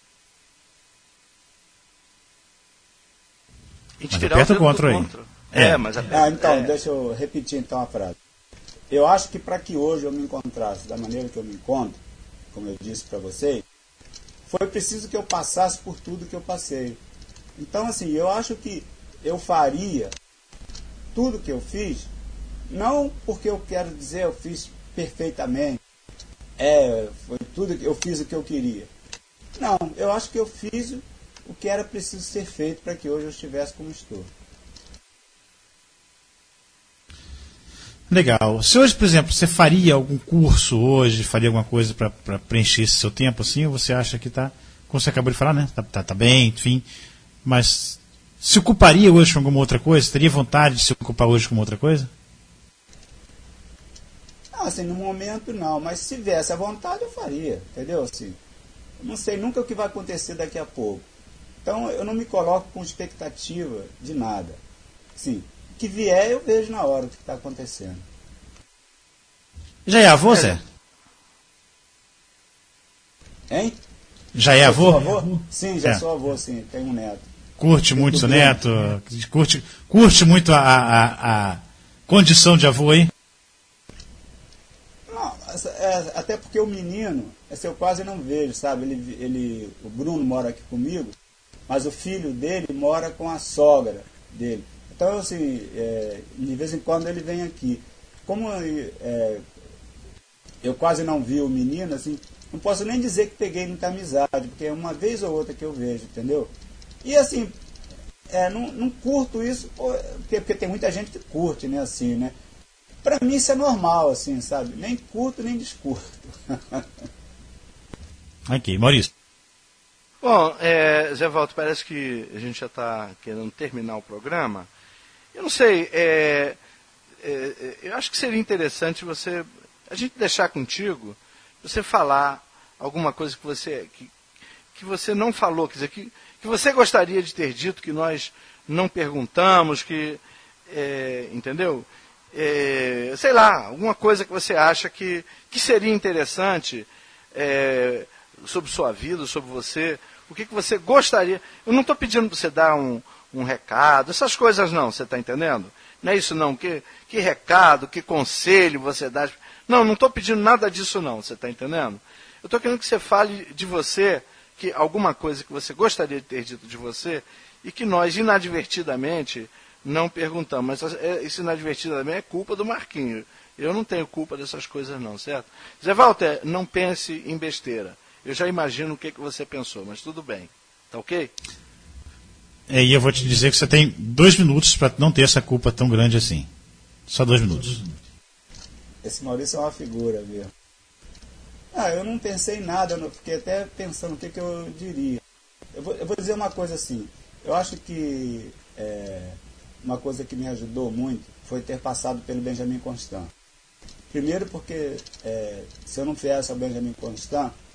Aperta o contra aí. Deixa eu repetir então a frase. Eu acho que para que hoje eu me encontrasse da maneira que eu me encontro, como eu disse para vocês, foi preciso que eu passasse por tudo que eu passei. Então, assim, eu acho que eu faria tudo que eu fiz, não porque eu quero dizer eu fiz perfeitamente, foi tudo que eu fiz o que eu queria. Não, eu acho que eu fiz o que era preciso ser feito para que hoje eu estivesse como estou. Legal. Se hoje, por exemplo, você faria algum curso hoje, faria alguma coisa para preencher esse seu tempo, assim, ou você acha que está, como você acabou de falar, né? Tá bem, enfim, mas se ocuparia hoje com alguma outra coisa? Teria vontade de se ocupar hoje com outra coisa? Assim, no momento não, mas se tivesse a vontade eu faria, entendeu? Assim, eu não sei nunca o que vai acontecer daqui a pouco. Então eu não me coloco com expectativa de nada. Sim, o que vier eu vejo na hora o que está acontecendo. Já é avô, Zé? Hein? Já é avô? Sim, já sou avô, sim, tenho um neto. Curte muito seu neto? Curte muito a condição de avô aí? Não, até porque o menino, eu quase não vejo, sabe? O Bruno mora aqui comigo, mas o filho dele mora com a sogra dele. Então, assim, de vez em quando ele vem aqui. Como eu quase não vi o menino, assim, não posso nem dizer que peguei muita amizade, porque é uma vez ou outra que eu vejo, entendeu? E, assim, não curto isso, porque tem muita gente que curte, né, assim, né? Pra mim isso é normal, assim, sabe? Nem curto, nem descurto. Ok, Maurício. Bom, Zé Walter, parece que a gente já está querendo terminar o programa. Eu não sei, eu acho que seria interessante a gente deixar contigo, você falar alguma coisa que você não falou, quer dizer, que você gostaria de ter dito, que nós não perguntamos, entendeu? Sei lá, alguma coisa que você acha que seria interessante sobre sua vida, sobre você, o que você gostaria. Eu não estou pedindo para você dar um recado, essas coisas não, você está entendendo? Não é isso não, que recado, que conselho você dá. Não estou pedindo nada disso não, você está entendendo? Eu estou querendo que você fale de você, que alguma coisa que você gostaria de ter dito de você, e que nós, inadvertidamente, não perguntamos. Mas isso inadvertidamente é culpa do Marquinho. Eu não tenho culpa dessas coisas não, certo? Zé Walter, não pense em besteira. Eu já imagino o que você pensou, mas tudo bem. Tá ok? E eu vou te dizer que você tem 2 minutos para não ter essa culpa tão grande assim. Só 2 minutos. Esse Maurício é uma figura mesmo. Eu não pensei em nada, fiquei até pensando o que eu diria. Eu vou dizer uma coisa assim. Eu acho que uma coisa que me ajudou muito foi ter passado pelo Benjamin Constant. Primeiro porque se eu não viesse ao Benjamin Constant,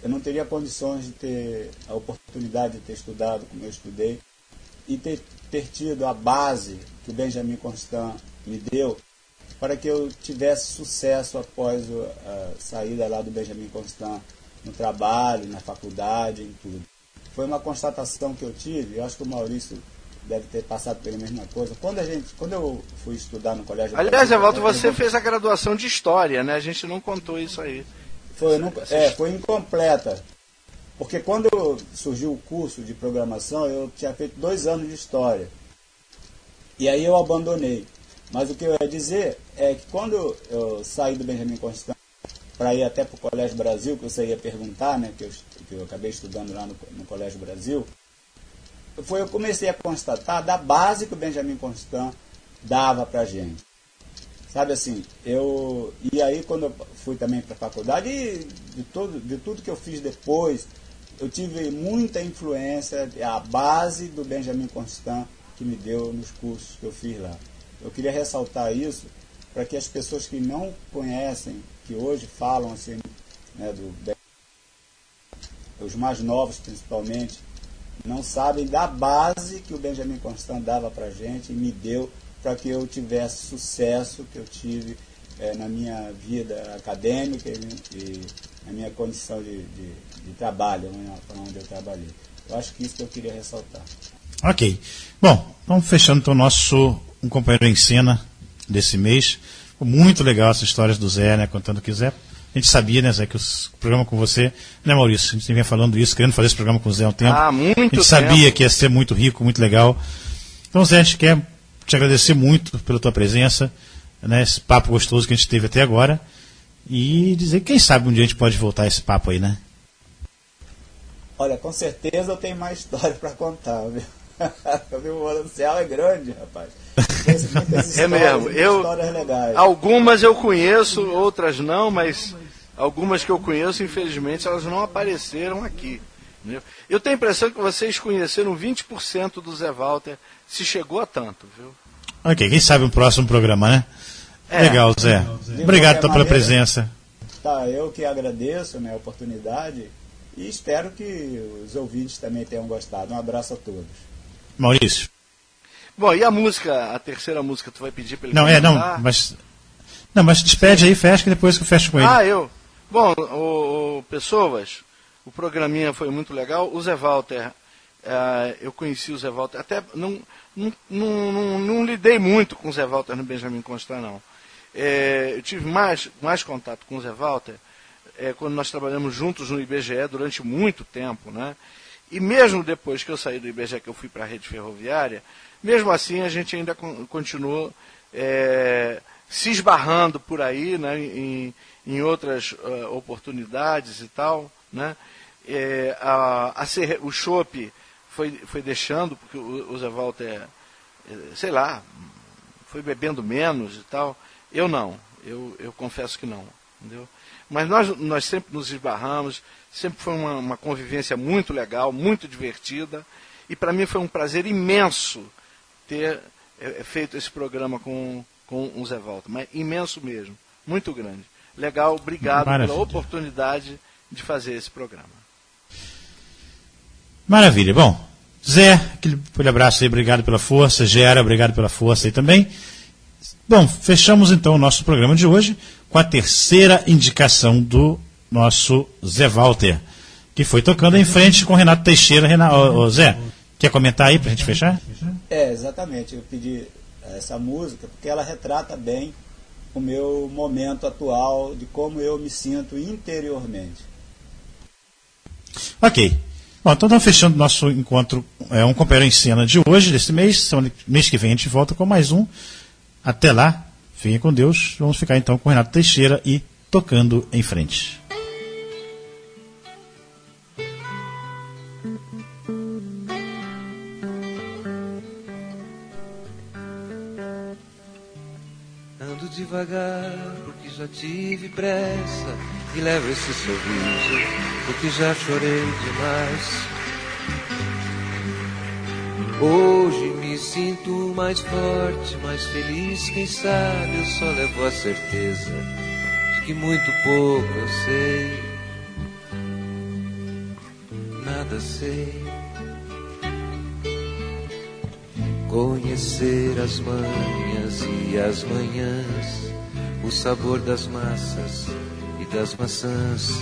eu não teria condições de ter a oportunidade de ter estudado como eu estudei e ter tido a base que o Benjamin Constant me deu para que eu tivesse sucesso após a saída lá do Benjamin Constant no trabalho, na faculdade, em tudo. Foi uma constatação que eu tive, eu acho que o Maurício deve ter passado pela mesma coisa. Quando eu fui estudar no colégio... Aliás, Evaldo, você fez a graduação de História, né? A gente não contou isso aí. Foi incompleta. Porque quando surgiu o curso de programação, eu tinha feito 2 anos de História. E aí eu abandonei. Mas o que eu ia dizer é que quando eu saí do Benjamin Constant para ir até para o Colégio Brasil, que você ia perguntar, né, que eu acabei estudando lá no Colégio Brasil, eu comecei a constatar da base que o Benjamin Constant dava para a gente. Sabe assim, e aí quando eu fui também para a faculdade, e de tudo que eu fiz depois, eu tive muita influência, a base do Benjamin Constant que me deu nos cursos que eu fiz lá. Eu queria ressaltar isso para que as pessoas que não conhecem, que hoje falam assim, né, os mais novos principalmente, não sabem da base que o Benjamin Constant dava para a gente e me deu para que eu tivesse sucesso que eu tive na minha vida acadêmica e na minha condição de trabalho, onde eu trabalhei. Eu acho que isso que eu queria ressaltar. Ok. Bom, vamos fechando então um companheiro em cena desse mês. Ficou muito legal essa história do Zé, né? Contando que o Zé... A gente sabia, né, Zé, que o programa com você... Né, Maurício? A gente vinha falando isso, querendo fazer esse programa com o Zé há um tempo. Muito tempo. A gente sabia que ia ser muito rico, muito legal. Então, Zé, a gente quer te agradecer muito pela tua presença, né? Esse papo gostoso que a gente teve até agora. E dizer que quem sabe um dia a gente pode voltar a esse papo aí, né? Olha, com certeza eu tenho mais história para contar, viu? O Manancial é grande, rapaz. É mesmo. Histórias legais. Algumas eu conheço, outras não, mas algumas que eu conheço, infelizmente, elas não apareceram aqui. Entendeu? Eu tenho a impressão que vocês conheceram 20% do Zé Walter, se chegou a tanto, viu? Ok, quem sabe um próximo programa, né? Legal, Zé. Obrigado pela presença. Tá, eu que agradeço, né, a oportunidade e espero que os ouvintes também tenham gostado. Um abraço a todos. Maurício. Bom, e a música, a terceira música, tu vai pedir para ele mas despede aí, fecha, que depois que eu fecho com ele. Bom, pessoas, o programinha foi muito legal. O Zé Walter, eu conheci o Zé Walter, até não lidei muito com o Zé Walter no Benjamin Constant, não. Eu tive mais contato com o Zé Walter quando nós trabalhamos juntos no IBGE durante muito tempo, né? E mesmo depois que eu saí do IBGE, que eu fui para a rede ferroviária, mesmo assim a gente ainda continuou se esbarrando por aí, né, em outras oportunidades e tal, né? O chopp foi deixando, porque o Zé Walter, sei lá, foi bebendo menos e tal. Eu não, eu confesso que não, entendeu? Mas nós sempre nos esbarramos, sempre foi uma convivência muito legal, muito divertida, e para mim foi um prazer imenso ter feito esse programa com o Zé Walter, mas imenso mesmo, muito grande. Legal, obrigado pela oportunidade de fazer esse programa. Maravilha. Bom, Zé, aquele abraço aí, obrigado pela força. Gera, obrigado pela força aí também. Bom, fechamos então o nosso programa de hoje com a terceira indicação do nosso Zé Walter, que foi tocando em frente com o Renato Teixeira. Zé, quer comentar aí para a gente fechar? Exatamente. Eu pedi essa música porque ela retrata bem o meu momento atual, de como eu me sinto interiormente. Ok. Bom, então estamos fechando nosso encontro, um companheiro em cena de hoje, desse mês. Mês que vem a gente volta com mais um. Até lá, fiquem com Deus. Vamos ficar então com o Renato Teixeira e Tocando em Frente. Ando devagar porque já tive pressa e levo esse sorriso porque já chorei demais. Hoje me sinto mais forte, mais feliz, quem sabe eu só levo a certeza de que muito pouco eu sei. nada sei. Conhecer as manhas e as manhãs, o sabor das massas e das maçãs.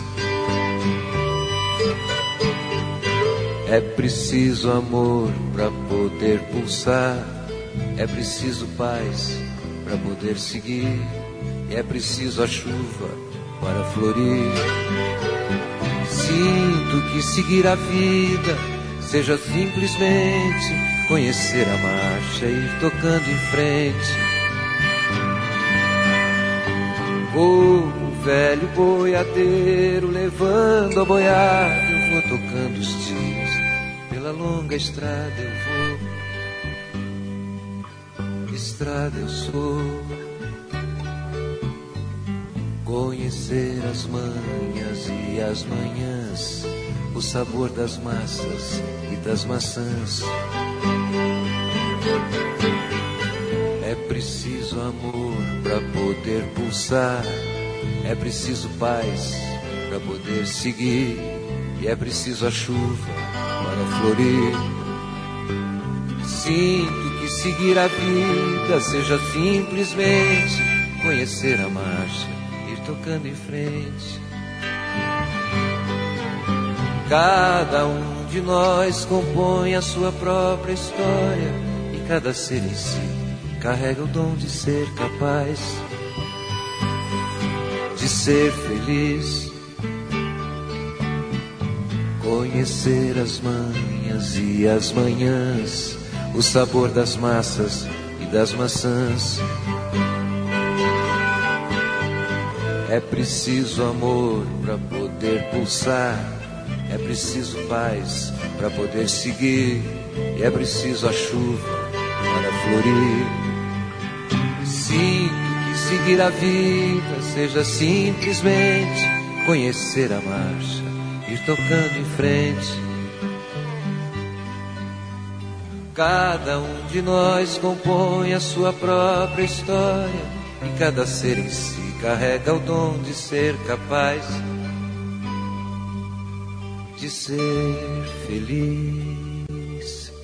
É preciso amor para poder pulsar, é preciso paz para poder seguir, é preciso a chuva para florir. Sinto que seguir a vida seja simplesmente conhecer a marcha e ir tocando em frente. O velho boiadeiro levando a boiada, eu vou tocando os tios, pela longa estrada eu vou, estrada eu sou. Conhecer as manhas e as manhãs, o sabor das massas e das maçãs. É preciso amor para poder pulsar, é preciso paz para poder seguir, e é preciso a chuva para florir. Sinto que seguir a vida seja simplesmente conhecer a marcha, ir tocando em frente. Cada um de nós compõe a sua própria história, e cada ser em si carrega o dom de ser capaz de ser feliz. Conhecer as manhas e as manhãs, o sabor das massas e das maçãs. É preciso amor para poder pulsar, é preciso paz para poder seguir, e é preciso a chuva para florir. Sinto que seguir a vida seja simplesmente conhecer a marcha, ir tocando em frente. Cada um de nós compõe a sua própria história, e cada ser em si carrega o dom de ser capaz de ser feliz.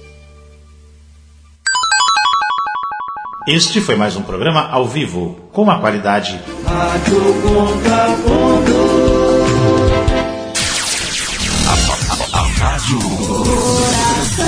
Este foi mais um programa ao vivo, com a qualidade Rádio Contraponto. A Rádio